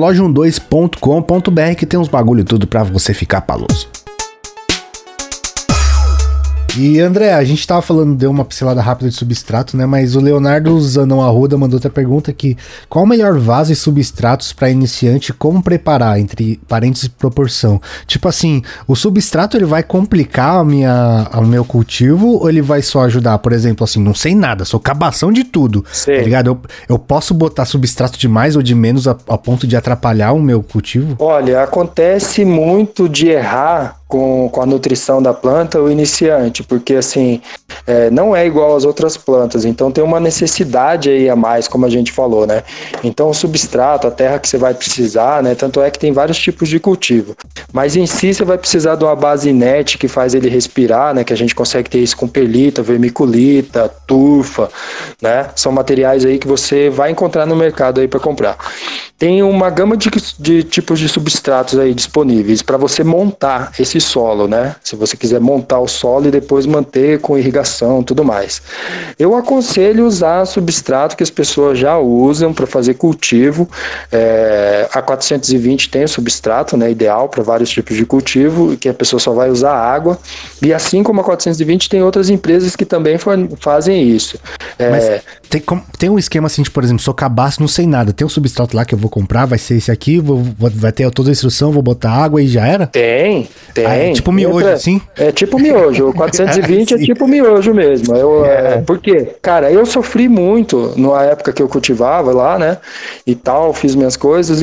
loja12.com.br que tem uns bagulho tudo pra você ficar paloso. E André, a gente tava falando, deu uma pincelada rápida de substrato, né? Mas o Leonardo Zanon Arruda mandou outra pergunta aqui. Qual o melhor vaso e substratos para iniciante? Como preparar, entre parênteses, proporção? Tipo assim, o substrato ele vai complicar o meu cultivo ou ele vai só ajudar? Por exemplo, assim, não sei nada, sou cabação de tudo, tá ligado? Eu posso botar substrato de mais ou de menos a ponto de atrapalhar o meu cultivo? Olha, acontece muito de errar com a nutrição da planta o iniciante, porque assim, não é igual às outras plantas, então tem uma necessidade aí a mais, como a gente falou, né? Então o substrato, a terra que você vai precisar, né? Tanto é que tem vários tipos de cultivo, mas em si você vai precisar de uma base inerte que faz ele respirar, né? Que a gente consegue ter isso com perlita, vermiculita, turfa, né? São materiais aí que você vai encontrar no mercado aí para comprar. Tem uma gama de tipos de substratos aí disponíveis para você montar esse solo, né? Se você quiser montar o solo e depois manter com irrigação e tudo mais. Eu aconselho usar substrato que as pessoas já usam para fazer cultivo. A 420 tem o substrato, né? Ideal para vários tipos de cultivo, que a pessoa só vai usar água. E assim como a 420 tem outras empresas que também fazem isso. Mas tem um esquema assim, de, por exemplo, sou cabaço, não sei nada. Tem um substrato lá que eu vou comprar, vai ser esse aqui, vai ter toda a instrução, vou botar água e já era? Tem. É tipo miojo, assim? É tipo miojo, o 420 é tipo miojo mesmo. Por quê? Cara, eu sofri muito na época que eu cultivava lá, né, e tal, fiz minhas coisas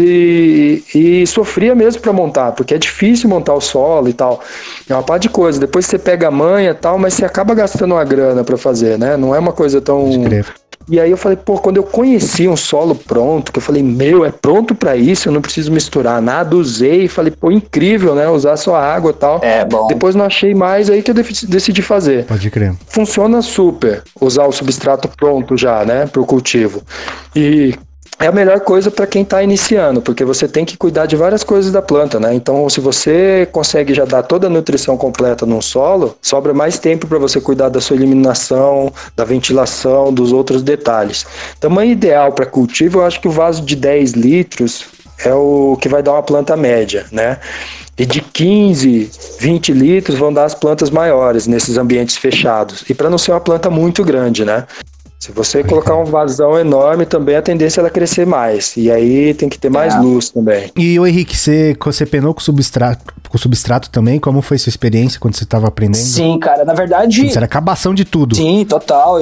e sofria mesmo pra montar, porque é difícil montar o solo e tal. É uma parte de coisa, depois você pega a manha e tal, mas você acaba gastando uma grana pra fazer, né, não é uma coisa tão... E aí eu falei, quando eu conheci um solo pronto, que eu falei, é pronto pra isso, eu não preciso misturar nada, usei e falei, incrível, né, usar só água e tal. É bom. Depois não achei mais, aí que eu decidi fazer. Pode crer. Funciona super, usar o substrato pronto já, né, pro cultivo. E é a melhor coisa para quem está iniciando, porque você tem que cuidar de várias coisas da planta, né? Então, se você consegue já dar toda a nutrição completa num solo, sobra mais tempo para você cuidar da sua eliminação, da ventilação, dos outros detalhes. Tamanho ideal para cultivo, eu acho que o vaso de 10 litros é o que vai dar uma planta média, né? E de 15, 20 litros vão dar as plantas maiores nesses ambientes fechados. E para não ser uma planta muito grande, né? Se você colocar um vasão enorme, também a tendência é ela crescer mais. E aí tem que ter mais luz também. E o Henrique, você penou com substrato também? Como foi sua experiência quando você estava aprendendo? Sim, cara, na verdade... Você era acabação de tudo. Sim, total.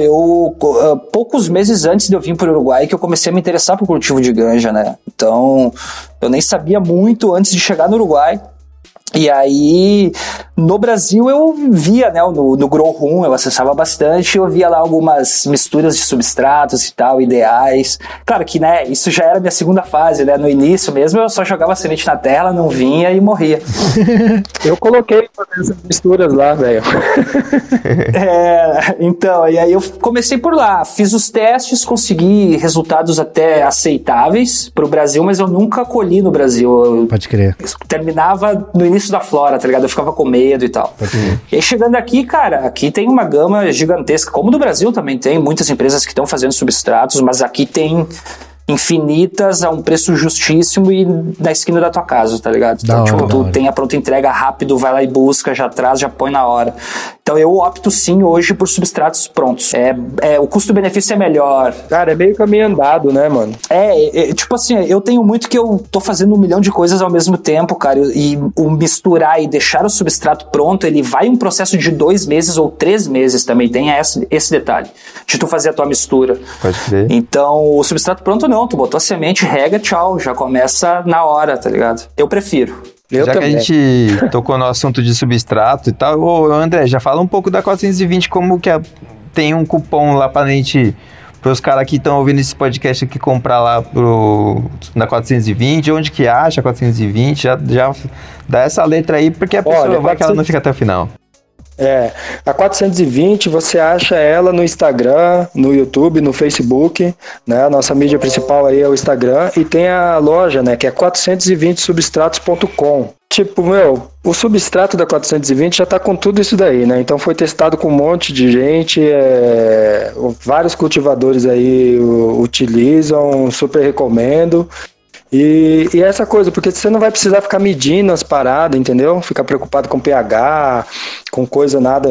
Poucos meses antes de eu vir para o Uruguai que eu comecei a me interessar por cultivo de ganja, né? Então, eu nem sabia muito antes de chegar no Uruguai. E aí, no Brasil eu via, né, no Grow Room, eu acessava bastante, eu via lá algumas misturas de substratos e tal, ideais. Claro que, né, isso já era minha segunda fase, né, no início mesmo eu só jogava semente na terra, não vinha e morria. Eu coloquei essas misturas lá, velho. Então, e aí eu comecei por lá, fiz os testes, consegui resultados até aceitáveis pro Brasil, mas eu nunca colhi no Brasil. Pode crer. Terminava no início da flora, tá ligado? Eu ficava com medo e tal. E aí chegando aqui, cara, aqui tem uma gama gigantesca, como no Brasil também tem muitas empresas que estão fazendo substratos, mas aqui tem infinitas a um preço justíssimo e na esquina da tua casa, tá ligado? Então, tu tem a pronta entrega rápido, vai lá e busca, já traz, já põe na hora. Então eu opto sim hoje por substratos prontos. O custo-benefício é melhor. Cara, é meio caminho andado, né, mano? Tipo assim, eu tenho muito que eu tô fazendo 1 milhão de coisas ao mesmo tempo, cara, e o misturar e deixar o substrato pronto, ele vai um processo de 2 meses ou 3 meses também, tem esse detalhe, de tu fazer a tua mistura. Pode crer. Então, o substrato pronto não, tu botou a semente, rega, tchau, já começa na hora, tá ligado? Eu prefiro. Já também. Que a gente tocou no assunto de substrato e tal, André, já fala um pouco da 420, como que tem um cupom lá pra gente, pros caras que estão ouvindo esse podcast aqui, comprar lá na 420, onde que acha 420, já dá essa letra aí, porque a pessoa vai que ela não fica até o final. A 420 você acha ela no Instagram, no YouTube, no Facebook, né? A nossa mídia principal aí é o Instagram e tem a loja, né? Que é 420substratos.com. Tipo, o substrato da 420 já tá com tudo isso daí, né? Então foi testado com um monte de gente, vários cultivadores aí utilizam, super recomendo. E essa coisa, porque você não vai precisar ficar medindo as paradas, entendeu? Ficar preocupado com pH, com coisa nada.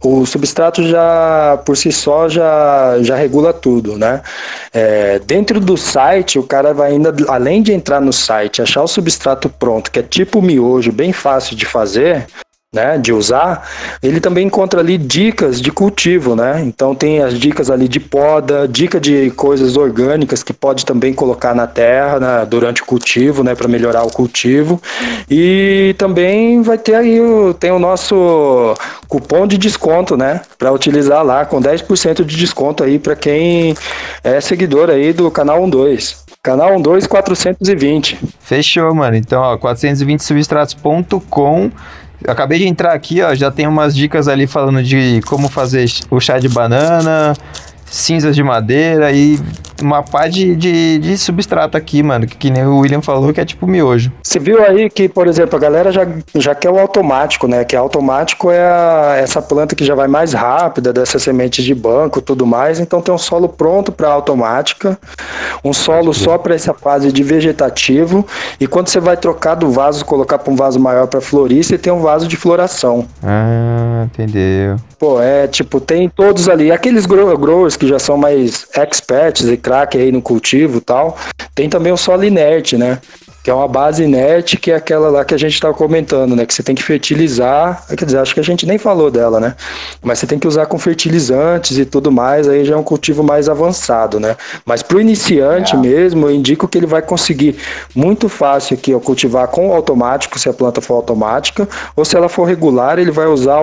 o substrato já, por si só, já regula tudo, né? Dentro do site, o cara vai ainda, além de entrar no site, achar o substrato pronto, que é tipo miojo, bem fácil de fazer, né, de usar, ele também encontra ali dicas de cultivo, né? Então tem as dicas ali de poda, dica de coisas orgânicas que pode também colocar na terra, né, durante o cultivo, né, para melhorar o cultivo. E também vai ter aí tem o nosso cupom de desconto, né, para utilizar lá com 10% de desconto aí para quem é seguidor aí do canal 12. Canal 12 420. Fechou, mano. Então, ó, 420substratos.com. Eu acabei de entrar aqui, ó, já tem umas dicas ali falando de como fazer o chá de banana, cinzas de madeira e uma pá de substrato aqui, mano, que nem o William falou, que é tipo miojo. Você viu aí que, por exemplo, a galera já quer o automático, né? Que automático é essa planta que já vai mais rápida, dessas sementes de banco e tudo mais. Então tem um solo pronto para automática, um solo só para essa fase de vegetativo. E quando você vai trocar do vaso, colocar para um vaso maior para florir, você tem um vaso de floração. Ah, entendeu. Pô, tipo, tem todos ali. Aqueles growers que já são mais experts e craque aí no cultivo e tal, tem também o solo inerte, né? Que é uma base inerte, que é aquela lá que a gente estava comentando, né? Que você tem que fertilizar, quer dizer, acho que a gente nem falou dela, né? Mas você tem que usar com fertilizantes e tudo mais, aí já é um cultivo mais avançado, né? Mas para o iniciante mesmo, eu indico que ele vai conseguir muito fácil aqui, ó, cultivar com o automático, se a planta for automática, ou se ela for regular, ele vai usar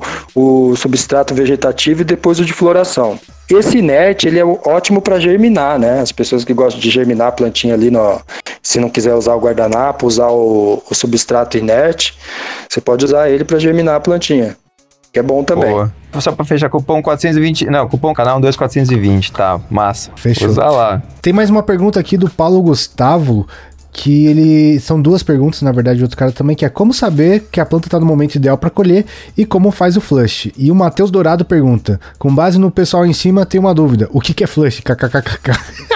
o substrato vegetativo e depois o de floração. Esse inerte, ele é ótimo para germinar, né? As pessoas que gostam de germinar a plantinha ali, se não quiser usar o guardanapo, usar o substrato inerte, você pode usar ele para germinar a plantinha, que é bom também. Boa. Só para fechar, cupom 420, não, cupom canal 2420, tá, massa. Fechou. Usa lá. Tem mais uma pergunta aqui do Paulo Gustavo, que são duas perguntas, na verdade, de outro cara também, que é como saber que a planta está no momento ideal para colher e como faz o flush. E o Matheus Dourado pergunta, com base no pessoal em cima, tem uma dúvida, o que é flush? KKKK.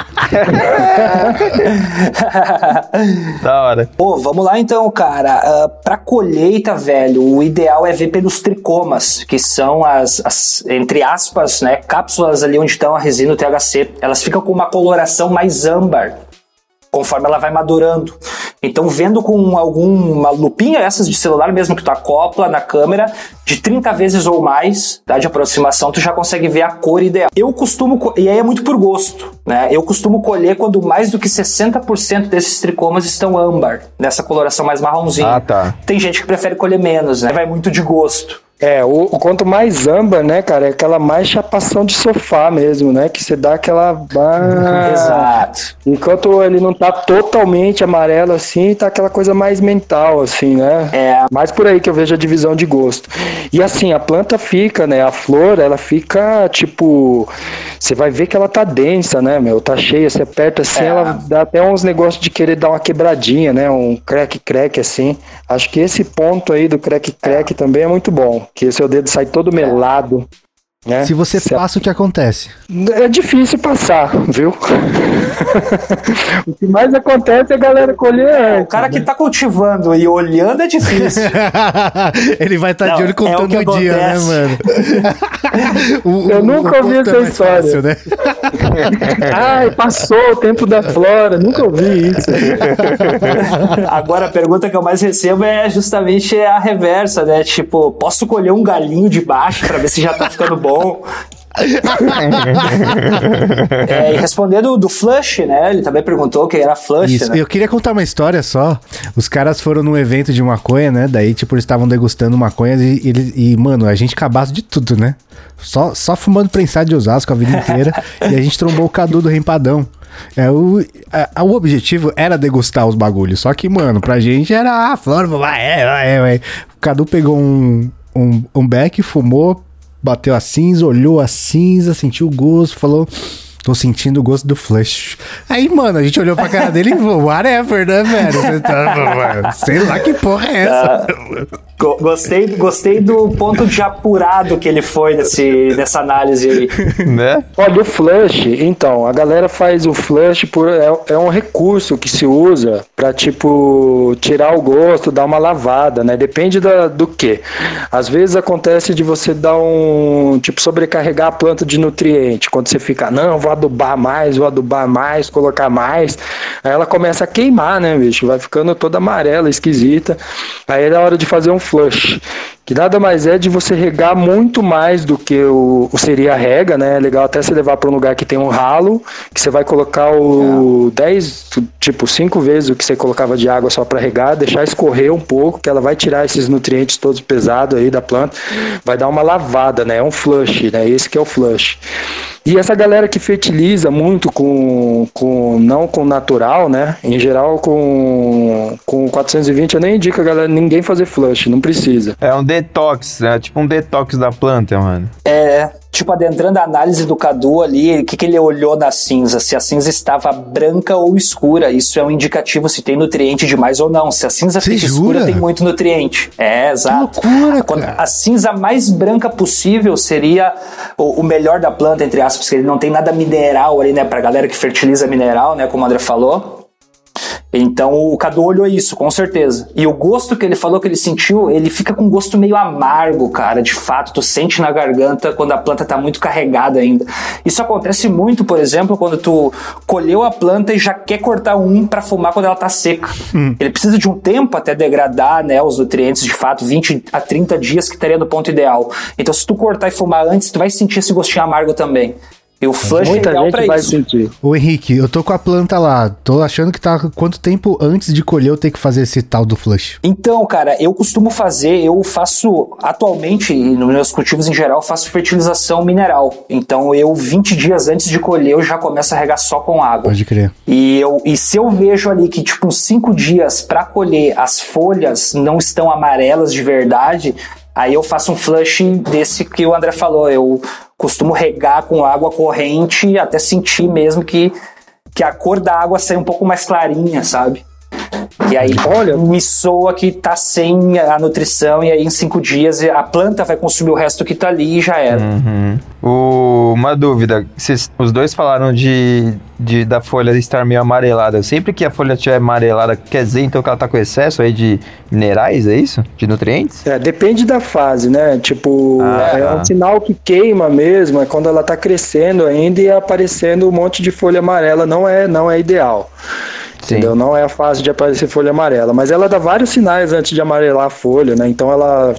Da hora. Pô, vamos lá então, cara. Pra colheita, velho, o ideal é ver pelos tricomas, que são as entre aspas, né, cápsulas ali onde estão a resina, o THC. Elas ficam com uma coloração mais âmbar conforme ela vai madurando. Então, vendo com uma lupinha, essas de celular mesmo, que tu acopla na câmera, de 30 vezes ou mais, tá, de aproximação, tu já consegue ver a cor ideal. Eu costumo, e aí é muito por gosto, né? Eu costumo colher quando mais do que 60% desses tricomas estão âmbar, nessa coloração mais marronzinha. Ah, tá. Tem gente que prefere colher menos, né? Vai muito de gosto. O quanto mais âmbar, né, cara, é aquela mais chapação de sofá mesmo, né, que você dá aquela... Exato. Enquanto ele não tá totalmente amarelo assim, tá aquela coisa mais mental, assim, né? Mais por aí que eu vejo a divisão de gosto. E assim, a planta fica, né, a flor, ela fica, tipo... Você vai ver que ela tá densa, né, meu? Tá cheia, você aperta assim, ela dá até uns negócios de querer dar uma quebradinha, né? Um crack, assim. Acho que esse ponto aí do crack também é muito bom. Que o seu dedo sai todo melado, né? Se você passa, o que acontece? É difícil passar, viu? O que mais acontece é a galera colher. O cara que tá cultivando e olhando é difícil. Ele vai estar de olho contando o dia, né, mano? Eu nunca ouvi essa história. Fácil, né? Ai, passou o tempo da flora, nunca ouvi isso. Agora, a pergunta que eu mais recebo é justamente a reversa, né? Tipo, posso colher um galinho de baixo pra ver se já tá ficando bom? E respondendo do flush, né? Ele também perguntou o que era flush. Isso, né? Eu queria contar uma história só. Os caras foram num evento de maconha, né? Daí, tipo, eles estavam degustando maconha e, mano, a gente cabaço de tudo, né? Só fumando prensado de Osasco a vida inteira. E a gente trombou o Cadu do Rempadão. O objetivo era degustar os bagulhos. Só que, mano, pra gente era flor, vai. O Cadu pegou um beck, fumou, bateu a cinza, olhou a cinza, sentiu o gosto, falou... Tô sentindo o gosto do flush. Aí, mano, a gente olhou pra cara dele e falou, whatever, né, velho? Sei lá que porra é essa. Gostei do ponto de apurado que ele foi nessa análise aí. Né? Olha, o flush, então, a galera faz o flush é um recurso que se usa pra, tipo, tirar o gosto, dar uma lavada, né? Depende do que. Às vezes acontece de você dar tipo, sobrecarregar a planta de nutriente. Quando você fica, não, vou adubar mais, colocar mais. Aí ela começa a queimar, né, bicho? Vai ficando toda amarela, esquisita. Aí é hora de fazer um flush. Que nada mais é de você regar muito mais do que o seria a rega, né? É legal até você levar para um lugar que tem um ralo, que você vai colocar 5 vezes o que você colocava de água só para regar, deixar escorrer um pouco, que ela vai tirar esses nutrientes todos pesados aí da planta, vai dar uma lavada, né? É um flush, né? Esse que é o flush. E essa galera que fertiliza muito não com natural, né? Em geral, com 420, eu nem indico a galera, ninguém fazer flush, não precisa. É um detox, é tipo um detox da planta, mano. Tipo, adentrando a análise do Cadu ali, o que ele olhou na cinza? Se a cinza estava branca ou escura. Isso é um indicativo se tem nutriente demais ou não. Se a cinza fica escura, tem muito nutriente. Exato. Que loucura, cara. A cinza mais branca possível seria o melhor da planta, entre aspas, porque ele não tem nada mineral ali, né? Pra galera que fertiliza mineral, né? Como o André falou. Então o Cadu olhou isso, com certeza. E o gosto que ele falou que ele sentiu, ele fica com um gosto meio amargo, cara. De fato, tu sente na garganta quando a planta tá muito carregada ainda. Isso acontece muito, por exemplo, quando tu colheu a planta e já quer cortar pra fumar quando ela tá seca. Ele precisa de um tempo até degradar, né, os nutrientes, de fato, 20 a 30 dias que estaria no ponto ideal. Então se tu cortar e fumar antes, tu vai sentir esse gostinho amargo também. E o flush é ideal pra isso. Sentir. Ô Henrique, eu tô com a planta lá, tô achando que tá quanto tempo antes de colher eu tenho que fazer esse tal do flush? Então, cara, eu faço atualmente, nos meus cultivos em geral, faço fertilização mineral. Então 20 dias antes de colher eu já começo a regar só com água. Pode crer. E se eu vejo ali que tipo uns 5 dias pra colher as folhas não estão amarelas de verdade, aí eu faço um flush desse que o André falou, eu costumo regar com água corrente até sentir mesmo que a cor da água sai um pouco mais clarinha, sabe? E aí, olha, me soa que tá sem a nutrição e aí em 5 dias a planta vai consumir o resto que tá ali e já era. Uma dúvida, os dois falaram da folha estar meio amarelada. Sempre que a folha estiver amarelada, quer dizer então que ela tá com excesso aí de minerais, é isso? De nutrientes? Depende da fase, né? Tipo, é um sinal que queima mesmo, é quando ela tá crescendo ainda e aparecendo um monte de folha amarela, não é ideal. Entendeu? Não é a fase de aparecer folha amarela, mas ela dá vários sinais antes de amarelar a folha, né? Então ela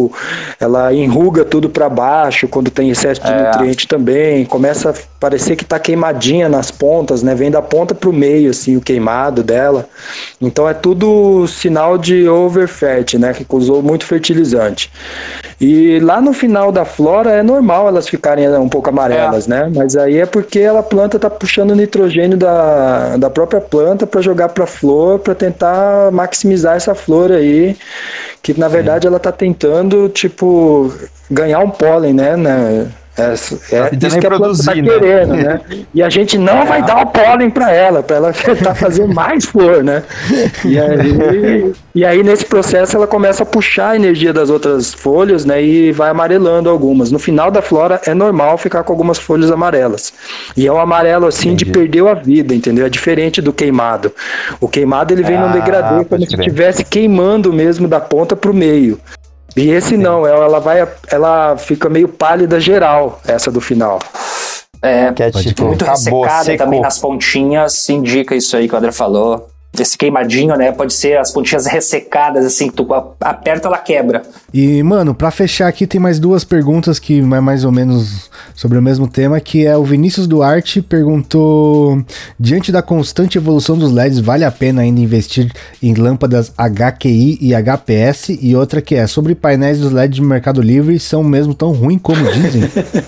enruga tudo para baixo quando tem excesso de nutriente também, começa a parecer que tá queimadinha nas pontas, né? Vem da ponta pro meio, assim, o queimado dela. Então é tudo sinal de overfet, né? Que usou muito fertilizante. E lá no final da flora é normal elas ficarem um pouco amarelas, né? Mas aí é porque a planta tá puxando o nitrogênio da própria planta para jogar para flor, para tentar maximizar essa flor aí, que na verdade ela tá tentando, tipo, ganhar um pólen, né? Isso que a planta tá querendo, né? E a gente não vai dar o pólen para ela tentar fazer mais flor, né? E aí nesse processo ela começa a puxar a energia das outras folhas, né? E vai amarelando algumas. No final da flora é normal ficar com algumas folhas amarelas. E é um amarelo assim de perdeu a vida, entendeu? É diferente do queimado. O queimado ele vem num degradê como se estivesse queimando mesmo da ponta pro meio. E esse não, ela fica meio pálida geral, essa do final. Que é tipo, muito ressecada também nas pontinhas, indica isso aí que o André falou. Esse queimadinho, né? Pode ser as pontinhas ressecadas, assim, que tu aperta, ela quebra. E, mano, pra fechar aqui, tem mais 2 perguntas que é mais ou menos sobre o mesmo tema, que é o Vinícius Duarte perguntou: diante da constante evolução dos LEDs, vale a pena ainda investir em lâmpadas HQI e HPS? E outra que é, sobre painéis dos LEDs de Mercado Livre, são mesmo tão ruins como dizem?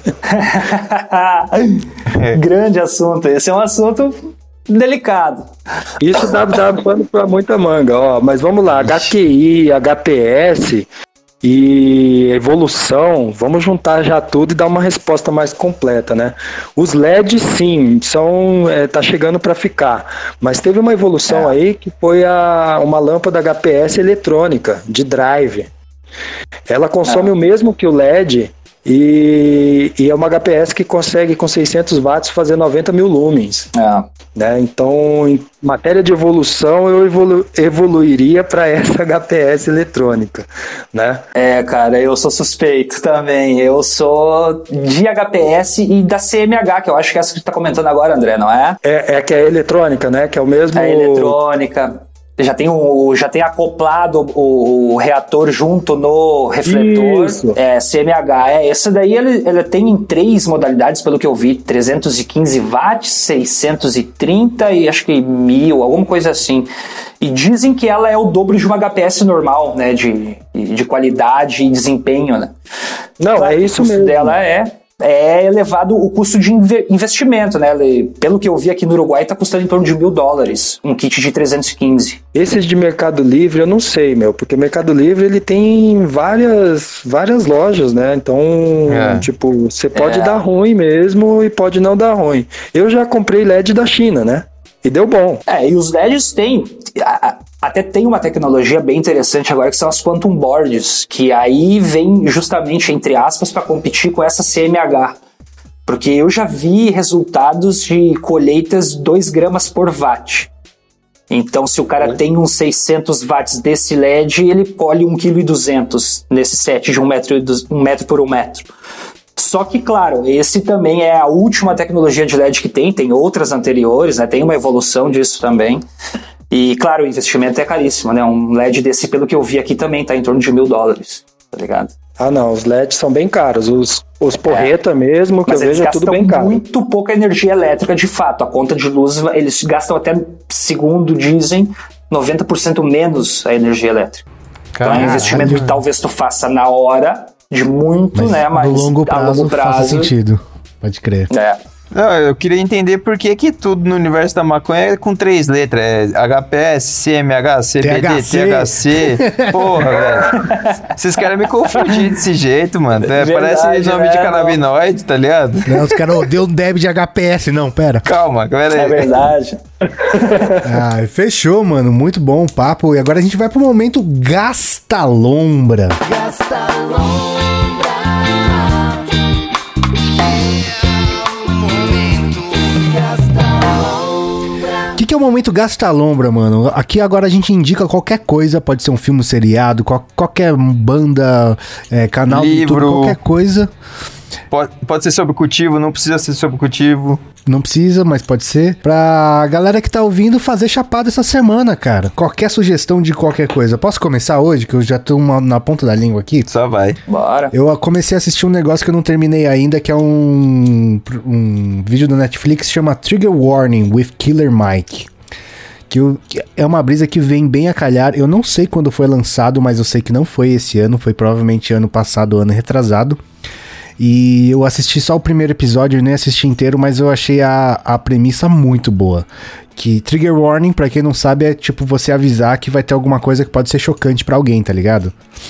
Grande assunto. Esse é um assunto delicado. Isso dá pano pra muita manga, ó. Mas vamos lá, HQI, HPS e evolução, vamos juntar já tudo e dar uma resposta mais completa, né? Os LEDs, sim, tá chegando para ficar, mas teve uma evolução aí que foi uma lâmpada HPS eletrônica, de drive. Ela consome o mesmo que o LED e é uma HPS que consegue com 600 watts fazer 90 mil lumens. né? Então, em matéria de evolução, eu evoluiria para essa HPS eletrônica, né? Cara, eu sou suspeito também. Eu sou de HPS e da CMH, que eu acho que é essa que você tá comentando agora, André, não é? É que é eletrônica, né? Que é o mesmo... É eletrônica. Já tem acoplado o reator junto no refletor. Isso. CMH. Essa daí ele tem em 3 modalidades, pelo que eu vi: 315 watts, 630 e acho que 1000, alguma coisa assim. E dizem que ela é o dobro de uma HPS normal, né? De qualidade e desempenho, né? Não, claro, é isso mesmo. O custo dela é elevado o custo de investimento, né? Pelo que eu vi aqui no Uruguai, tá custando em torno de $1.000, um kit de 315. Esses de Mercado Livre eu não sei, porque Mercado Livre ele tem várias lojas, né? Então, tipo, você pode dar ruim mesmo e pode não dar ruim. Eu já comprei LED da China, né? E deu bom. E os LEDs até tem uma tecnologia bem interessante agora, que são as Quantum Boards, que aí vem justamente, entre aspas, para competir com essa CMH. Porque eu já vi resultados de colheitas 2 gramas por watt. Então, se o cara tem uns 600 watts desse LED, ele colhe 1,2 kg nesse set de 1 metro por 1 metro. Só que, claro, esse também é a última tecnologia de LED que tem outras anteriores, né? Tem uma evolução disso também. E, claro, o investimento é caríssimo, né? Um LED desse, pelo que eu vi aqui, também tá em torno de $1.000, tá ligado? Ah, não, os LEDs são bem caros. Os porreta mesmo, que eu vejo, é tudo bem caro. Muito pouca energia elétrica, de fato. A conta de luz, eles gastam até, segundo dizem, 90% menos a energia elétrica. Caralho. Então é um investimento que talvez tu faça na hora, de muito, né? Mas no longo prazo faz sentido. Pode crer. Não, eu queria entender por que tudo no universo da maconha é com 3 letras. É HPS, CMH, CBD, THC. Porra, velho. Vocês querem me confundir desse jeito, mano. Parece nome de canabinoide, tá ligado? Não, os caras odeiam um deb de HPS, não, pera. Calma, galera. É verdade. Fechou, mano. Muito bom o papo. E agora a gente vai pro momento Gasta-Lombra. Gasta-Lombra. O que é o momento Gasta-Lombra, mano? Aqui agora a gente indica qualquer coisa, pode ser um filme, um seriado, qualquer banda, canal livro, do YouTube, qualquer coisa. Pode ser sobre cultivo, não precisa ser sobre cultivo. Não precisa, mas pode ser. Pra galera que tá ouvindo fazer chapado essa semana, cara. Qualquer sugestão de qualquer coisa. Posso começar hoje, que eu já tô na ponta da língua aqui? Só vai. Bora. Eu comecei a assistir um negócio que eu não terminei ainda, que é um vídeo do Netflix, chama Trigger Warning with Killer Mike. Que é uma brisa que vem bem a calhar. Eu não sei quando foi lançado, mas eu sei que não foi esse ano. Foi provavelmente ano passado, ano retrasado. E eu assisti só o primeiro episódio, nem assisti inteiro, mas eu achei a premissa muito boa. Que Trigger Warning, pra quem não sabe, é tipo você avisar que vai ter alguma coisa que pode ser chocante pra alguém, tá ligado?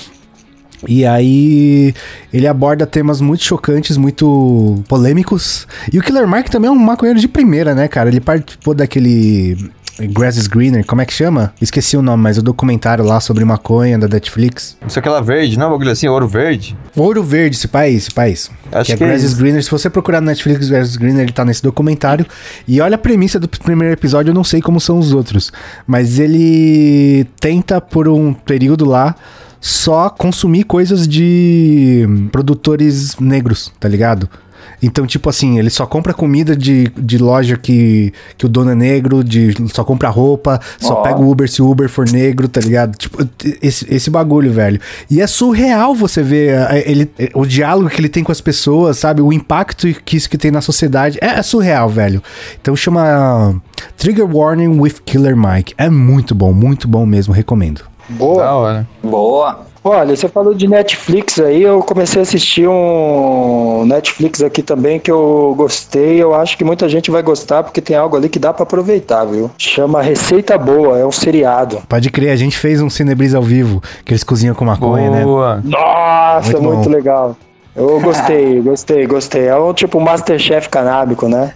E aí ele aborda temas muito chocantes, muito polêmicos. E o Killer Mike também é um maconheiro de primeira, né, cara? Ele participou daquele Grass is Greener, como é que chama? Esqueci o nome, mas o documentário lá sobre maconha da Netflix. Não sei aquela verde, não? Bagulho assim, Ouro Verde? Ouro Verde, esse país. Acho que é Grass is Greener. Se você procurar no Netflix Grass is Greener, ele tá nesse documentário. E olha a premissa do primeiro episódio, eu não sei como são os outros. Mas ele tenta, por um período lá, só consumir coisas de produtores negros, tá ligado? Então, tipo assim, ele só compra comida de loja que o dono é negro, só compra roupa, só pega o Uber se o Uber for negro, tá ligado? Tipo, esse bagulho, velho. E é surreal você ver o diálogo que ele tem com as pessoas, sabe? O impacto que isso que tem na sociedade. É surreal, velho. Então chama Trigger Warning with Killer Mike. É muito bom mesmo, recomendo. Boa. Da hora. Boa. Olha, você falou de Netflix aí, eu comecei a assistir um Netflix aqui também que eu gostei, eu acho que muita gente vai gostar porque tem algo ali que dá pra aproveitar, viu? Chama Receita Boa, é um seriado. Pode crer, a gente fez um Cinebrisa ao vivo, que eles cozinham com maconha, Boa. né? Nossa, muito legal. Eu gostei. É um tipo Masterchef canábico, né?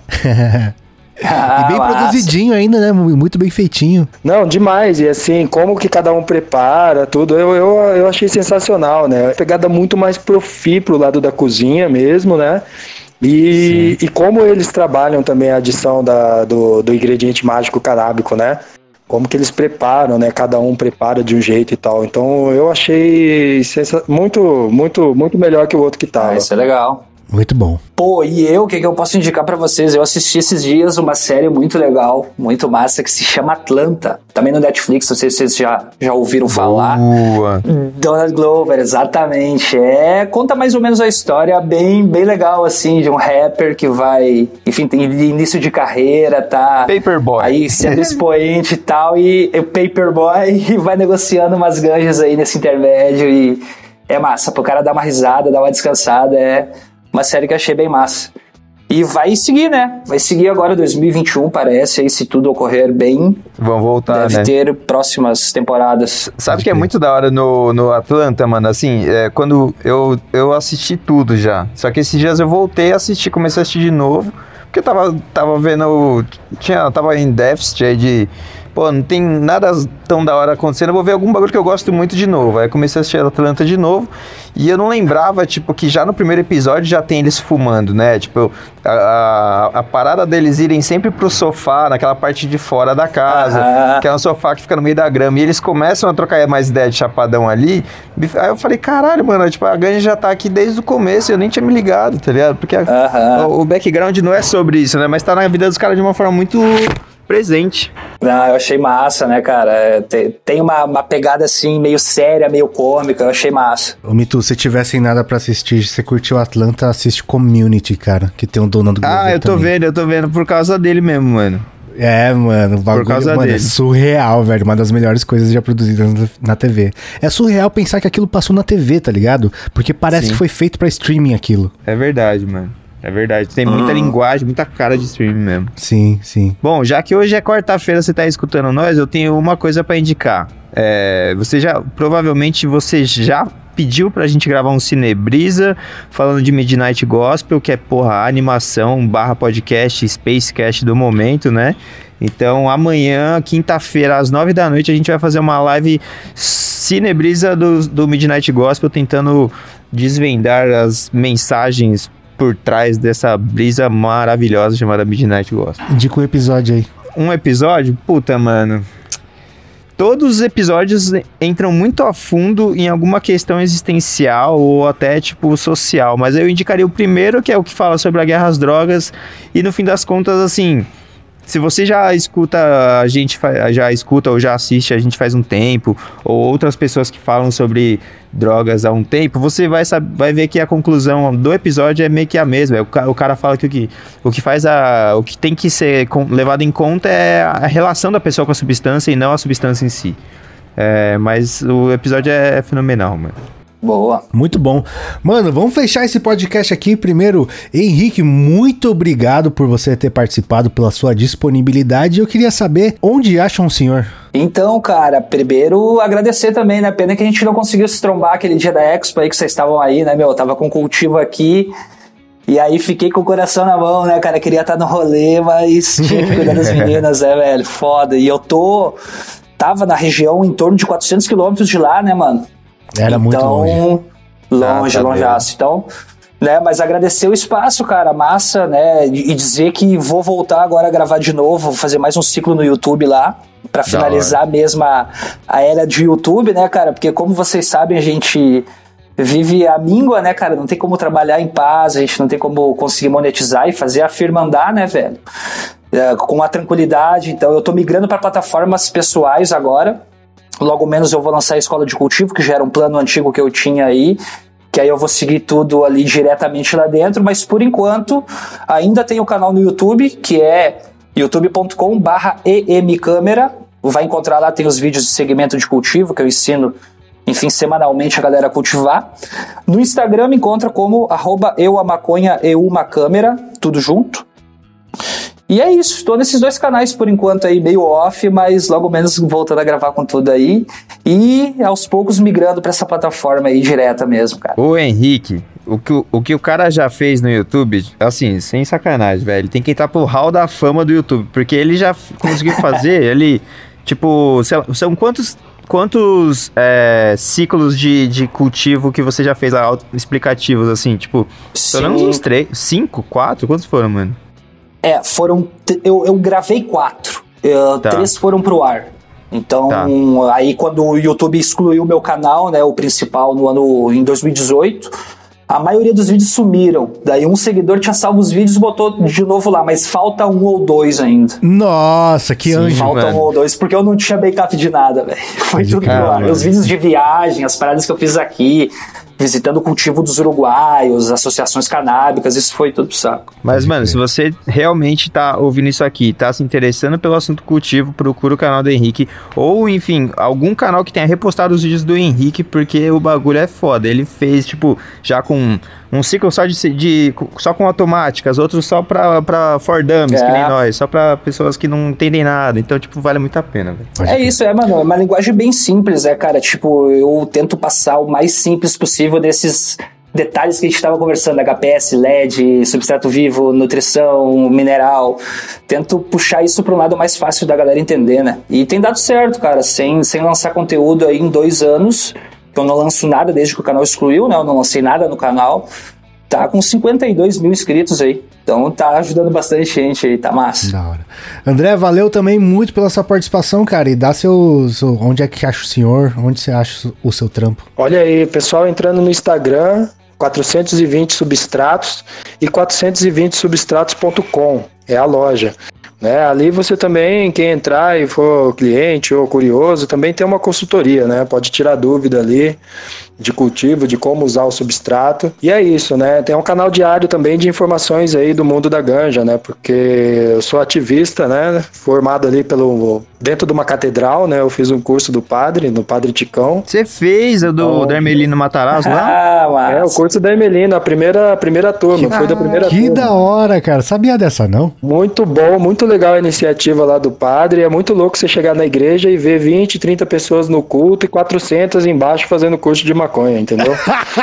E bem produzidinho ainda, né? Muito bem feitinho. Não, demais. E assim, como que cada um prepara, tudo, eu achei sensacional, né? Pegada muito mais pro lado da cozinha mesmo, né? E como eles trabalham também a adição do ingrediente mágico canábico, né? Como que eles preparam, né? Cada um prepara de um jeito e tal. Então eu achei muito, muito, muito melhor que o outro que tava. Isso é legal. Muito bom. Pô, e o que eu posso indicar pra vocês? Eu assisti esses dias uma série muito legal, muito massa, que se chama Atlanta. Também no Netflix, não sei se vocês já ouviram falar. Donald Glover, exatamente. Conta mais ou menos a história bem legal, assim, de um rapper que vai, enfim, tem início de carreira, tá? Paperboy. Aí sendo expoente e tal, e o Paperboy vai negociando umas ganjas aí nesse intermédio e é massa, pro cara dar uma risada, dar uma descansada, uma série que eu achei bem massa. E vai seguir, né? Vai seguir agora 2021, parece, aí se tudo ocorrer bem. Vão voltar, deve ter próximas temporadas. Sabe que é muito da hora no Atlanta, mano? Assim, quando eu assisti tudo já. Só que esses dias eu voltei a assistir, comecei a assistir de novo. Porque eu tava vendo... Tava em déficit aí de... Pô, não tem nada tão da hora acontecendo, eu vou ver algum bagulho que eu gosto muito de novo. Aí comecei a assistir Atlanta de novo, e eu não lembrava, tipo, que já no primeiro episódio já tem eles fumando, né? Tipo, a parada deles irem sempre pro sofá, naquela parte de fora da casa, que é um sofá que fica no meio da grama, e eles começam a trocar mais ideia de chapadão ali. Aí eu falei, caralho, mano, tipo, a Ganja já tá aqui desde o começo, eu nem tinha me ligado, tá ligado? Porque o background não é sobre isso, né? Mas tá na vida dos caras de uma forma muito... presente. Não, eu achei massa, né, cara? Tem uma pegada assim, meio séria, meio cômica, eu achei massa. Ô, Mitu, se tiver sem nada pra assistir, você curtiu Atlanta, assiste Community, cara, que tem o Donald Glover. Eu tô vendo por causa dele mesmo, mano. Mano, o bagulho, por causa dele. É surreal, velho, uma das melhores coisas já produzidas na TV. É surreal pensar que aquilo passou na TV, tá ligado? Porque parece que foi feito pra streaming aquilo. É verdade, mano. É verdade, tem muita linguagem, muita cara de streaming mesmo. Sim, sim. Bom, já que hoje é quarta-feira, você tá escutando nós, eu tenho uma coisa pra indicar. Provavelmente você já pediu pra gente gravar um Cinebrisa falando de Midnight Gospel, que é, a animação / podcast, Spacecast do momento, né? Então, amanhã, quinta-feira, às 9 da noite, a gente vai fazer uma live Cinebrisa do Midnight Gospel, tentando desvendar as mensagens por trás dessa brisa maravilhosa chamada Midnight Gospel. Indica um episódio aí. Um episódio? Puta, mano. Todos os episódios entram muito a fundo em alguma questão existencial ou até, tipo, social. Mas eu indicaria o primeiro, que é o que fala sobre a guerra às drogas. E no fim das contas, assim... Se você já escuta, ou já assiste a gente faz um tempo, ou outras pessoas que falam sobre drogas há um tempo, você vai ver que a conclusão do episódio é meio que a mesma. O cara fala que o que tem que ser levado em conta é a relação da pessoa com a substância e não a substância em si. Mas o episódio é fenomenal, mano. Boa. Muito bom. Mano, vamos fechar esse podcast aqui. Primeiro, Henrique, muito obrigado por você ter participado, pela sua disponibilidade. Eu queria saber onde acham o senhor. Então, cara, primeiro agradecer também, né? Pena que a gente não conseguiu se trombar aquele dia da Expo aí que vocês estavam aí, né, meu? Eu tava com cultivo aqui e aí fiquei com o coração na mão, né, cara? Queria estar no rolê, mas tinha que cuidar das meninas, né, velho? Foda. E eu tava na região em torno de 400 quilômetros de lá, né, mano? Era muito longe. Longeaço. Então, né, mas agradecer o espaço, cara, massa, né, e dizer que vou voltar agora a gravar de novo, vou fazer mais um ciclo no YouTube lá, pra finalizar mesmo a era de YouTube, né, cara, porque como vocês sabem, a gente vive a míngua, né, cara, não tem como trabalhar em paz, a gente não tem como conseguir monetizar e fazer a firma andar, né, velho, com a tranquilidade. Então eu tô migrando pra plataformas pessoais agora. Logo menos eu vou lançar a Escola de Cultivo, que já era um plano antigo que eu tinha aí, que aí eu vou seguir tudo ali diretamente lá dentro, mas por enquanto ainda tem o canal no YouTube, que é youtube.com/emcâmera. Vai encontrar lá, tem os vídeos de segmento de cultivo, que eu ensino, enfim, semanalmente a galera a cultivar. No Instagram me encontra como @euamaconha_eumacâmera, tudo junto. E é isso, estou nesses dois canais por enquanto aí, meio off, mas logo menos voltando a gravar com tudo aí. E aos poucos migrando para essa plataforma aí direta mesmo, cara. Ô Henrique, o que o cara já fez no YouTube, assim, sem sacanagem, velho, tem que entrar pro hall da fama do YouTube, porque ele já conseguiu fazer ali, tipo, sei lá, são quantos quantos ciclos de cultivo que você já fez lá, explicativos, assim, tipo, pelo menos uns 3, 5, 4? Quantos foram, mano? Eu gravei 4. 3 foram pro ar. Então, aí quando o YouTube excluiu o meu canal, né, o principal em 2018, a maioria dos vídeos sumiram. Daí um seguidor tinha salvo os vídeos e botou de novo lá, mas falta 1 ou 2 ainda. Nossa, que anjo, falta mano. 1 ou 2, porque eu não tinha backup de nada, velho. Foi tudo pro ar. Os vídeos de viagem, as paradas que eu fiz aqui, visitando o cultivo dos uruguaios, associações canábicas, isso foi tudo pro saco. Mas, mano, se você realmente tá ouvindo isso aqui, tá se interessando pelo assunto cultivo, procura o canal do Henrique, ou, enfim, algum canal que tenha repostado os vídeos do Henrique, porque o bagulho é foda. Ele fez, tipo, já com um ciclo só só com automáticas, outros só pra for dummies, que nem nós, só pra pessoas que não entendem nada. Então, tipo, vale muito a pena, velho. Isso, mano, é uma linguagem bem simples, cara, tipo, eu tento passar o mais simples possível desses detalhes que a gente estava conversando, HPS, LED, substrato vivo, nutrição, mineral. Tento puxar isso para um lado mais fácil da galera entender, né? E tem dado certo, cara, sem lançar conteúdo aí em 2 anos, eu não lanço nada desde que o canal excluiu, né? Eu não lancei nada no canal. Tá com 52 mil inscritos aí. Então tá ajudando bastante gente aí, tá massa. Da hora. André, valeu também muito pela sua participação, cara. E dá onde é que acha o senhor? Onde você acha o seu trampo? Olha aí, pessoal entrando no Instagram, 420 substratos e 420substratos.com. É a loja. Né? Ali você também, quem entrar e for cliente ou curioso, também tem uma consultoria, né? Pode tirar dúvida ali de cultivo, de como usar o substrato. E é isso, né? Tem um canal diário também de informações aí do mundo da ganja, né? Porque eu sou ativista, né? Formado ali dentro de uma catedral, né? Eu fiz um curso do Padre Ticão. Você fez o do Hermelino Matarazzo lá? O curso da Hermelino, a primeira turma, foi da primeira turma. Que da hora, cara. Sabia dessa, não? Muito bom, muito legal a iniciativa lá do padre. É muito louco você chegar na igreja e ver 20, 30 pessoas no culto e 400 embaixo fazendo curso de maconha, entendeu?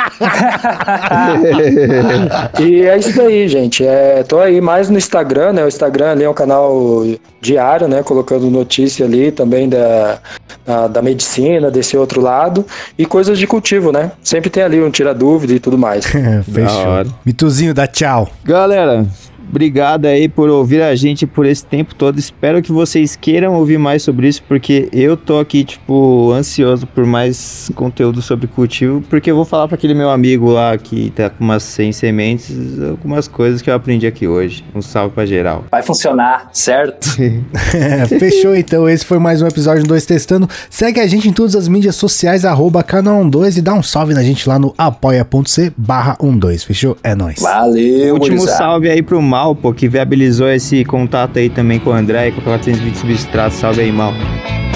E é isso aí, gente. Tô aí mais no Instagram, né? O Instagram ali é um canal diário, né? Colocando notícia ali também da medicina, desse outro lado. E coisas de cultivo, né? Sempre tem ali um tira dúvida e tudo mais. Fechou. Mituzinho, dá tchau. Galera, obrigado aí por ouvir a gente por esse tempo todo. Espero que vocês queiram ouvir mais sobre isso, porque eu tô aqui, tipo, ansioso por mais conteúdo sobre cultivo, porque eu vou falar para aquele meu amigo lá que tá com umas 100 sementes, algumas coisas que eu aprendi aqui hoje. Um salve pra geral. Vai funcionar, certo? Fechou, então. Esse foi mais um episódio do 2 Testando. Segue a gente em todas as mídias sociais, @canal12 e dá um salve na gente lá no apoia.c/12. Fechou? É nóis. Valeu, último salve aí pro Mal, pô, que viabilizou esse contato aí também com o André e com o 420 Substratos. Salve aí, Mal.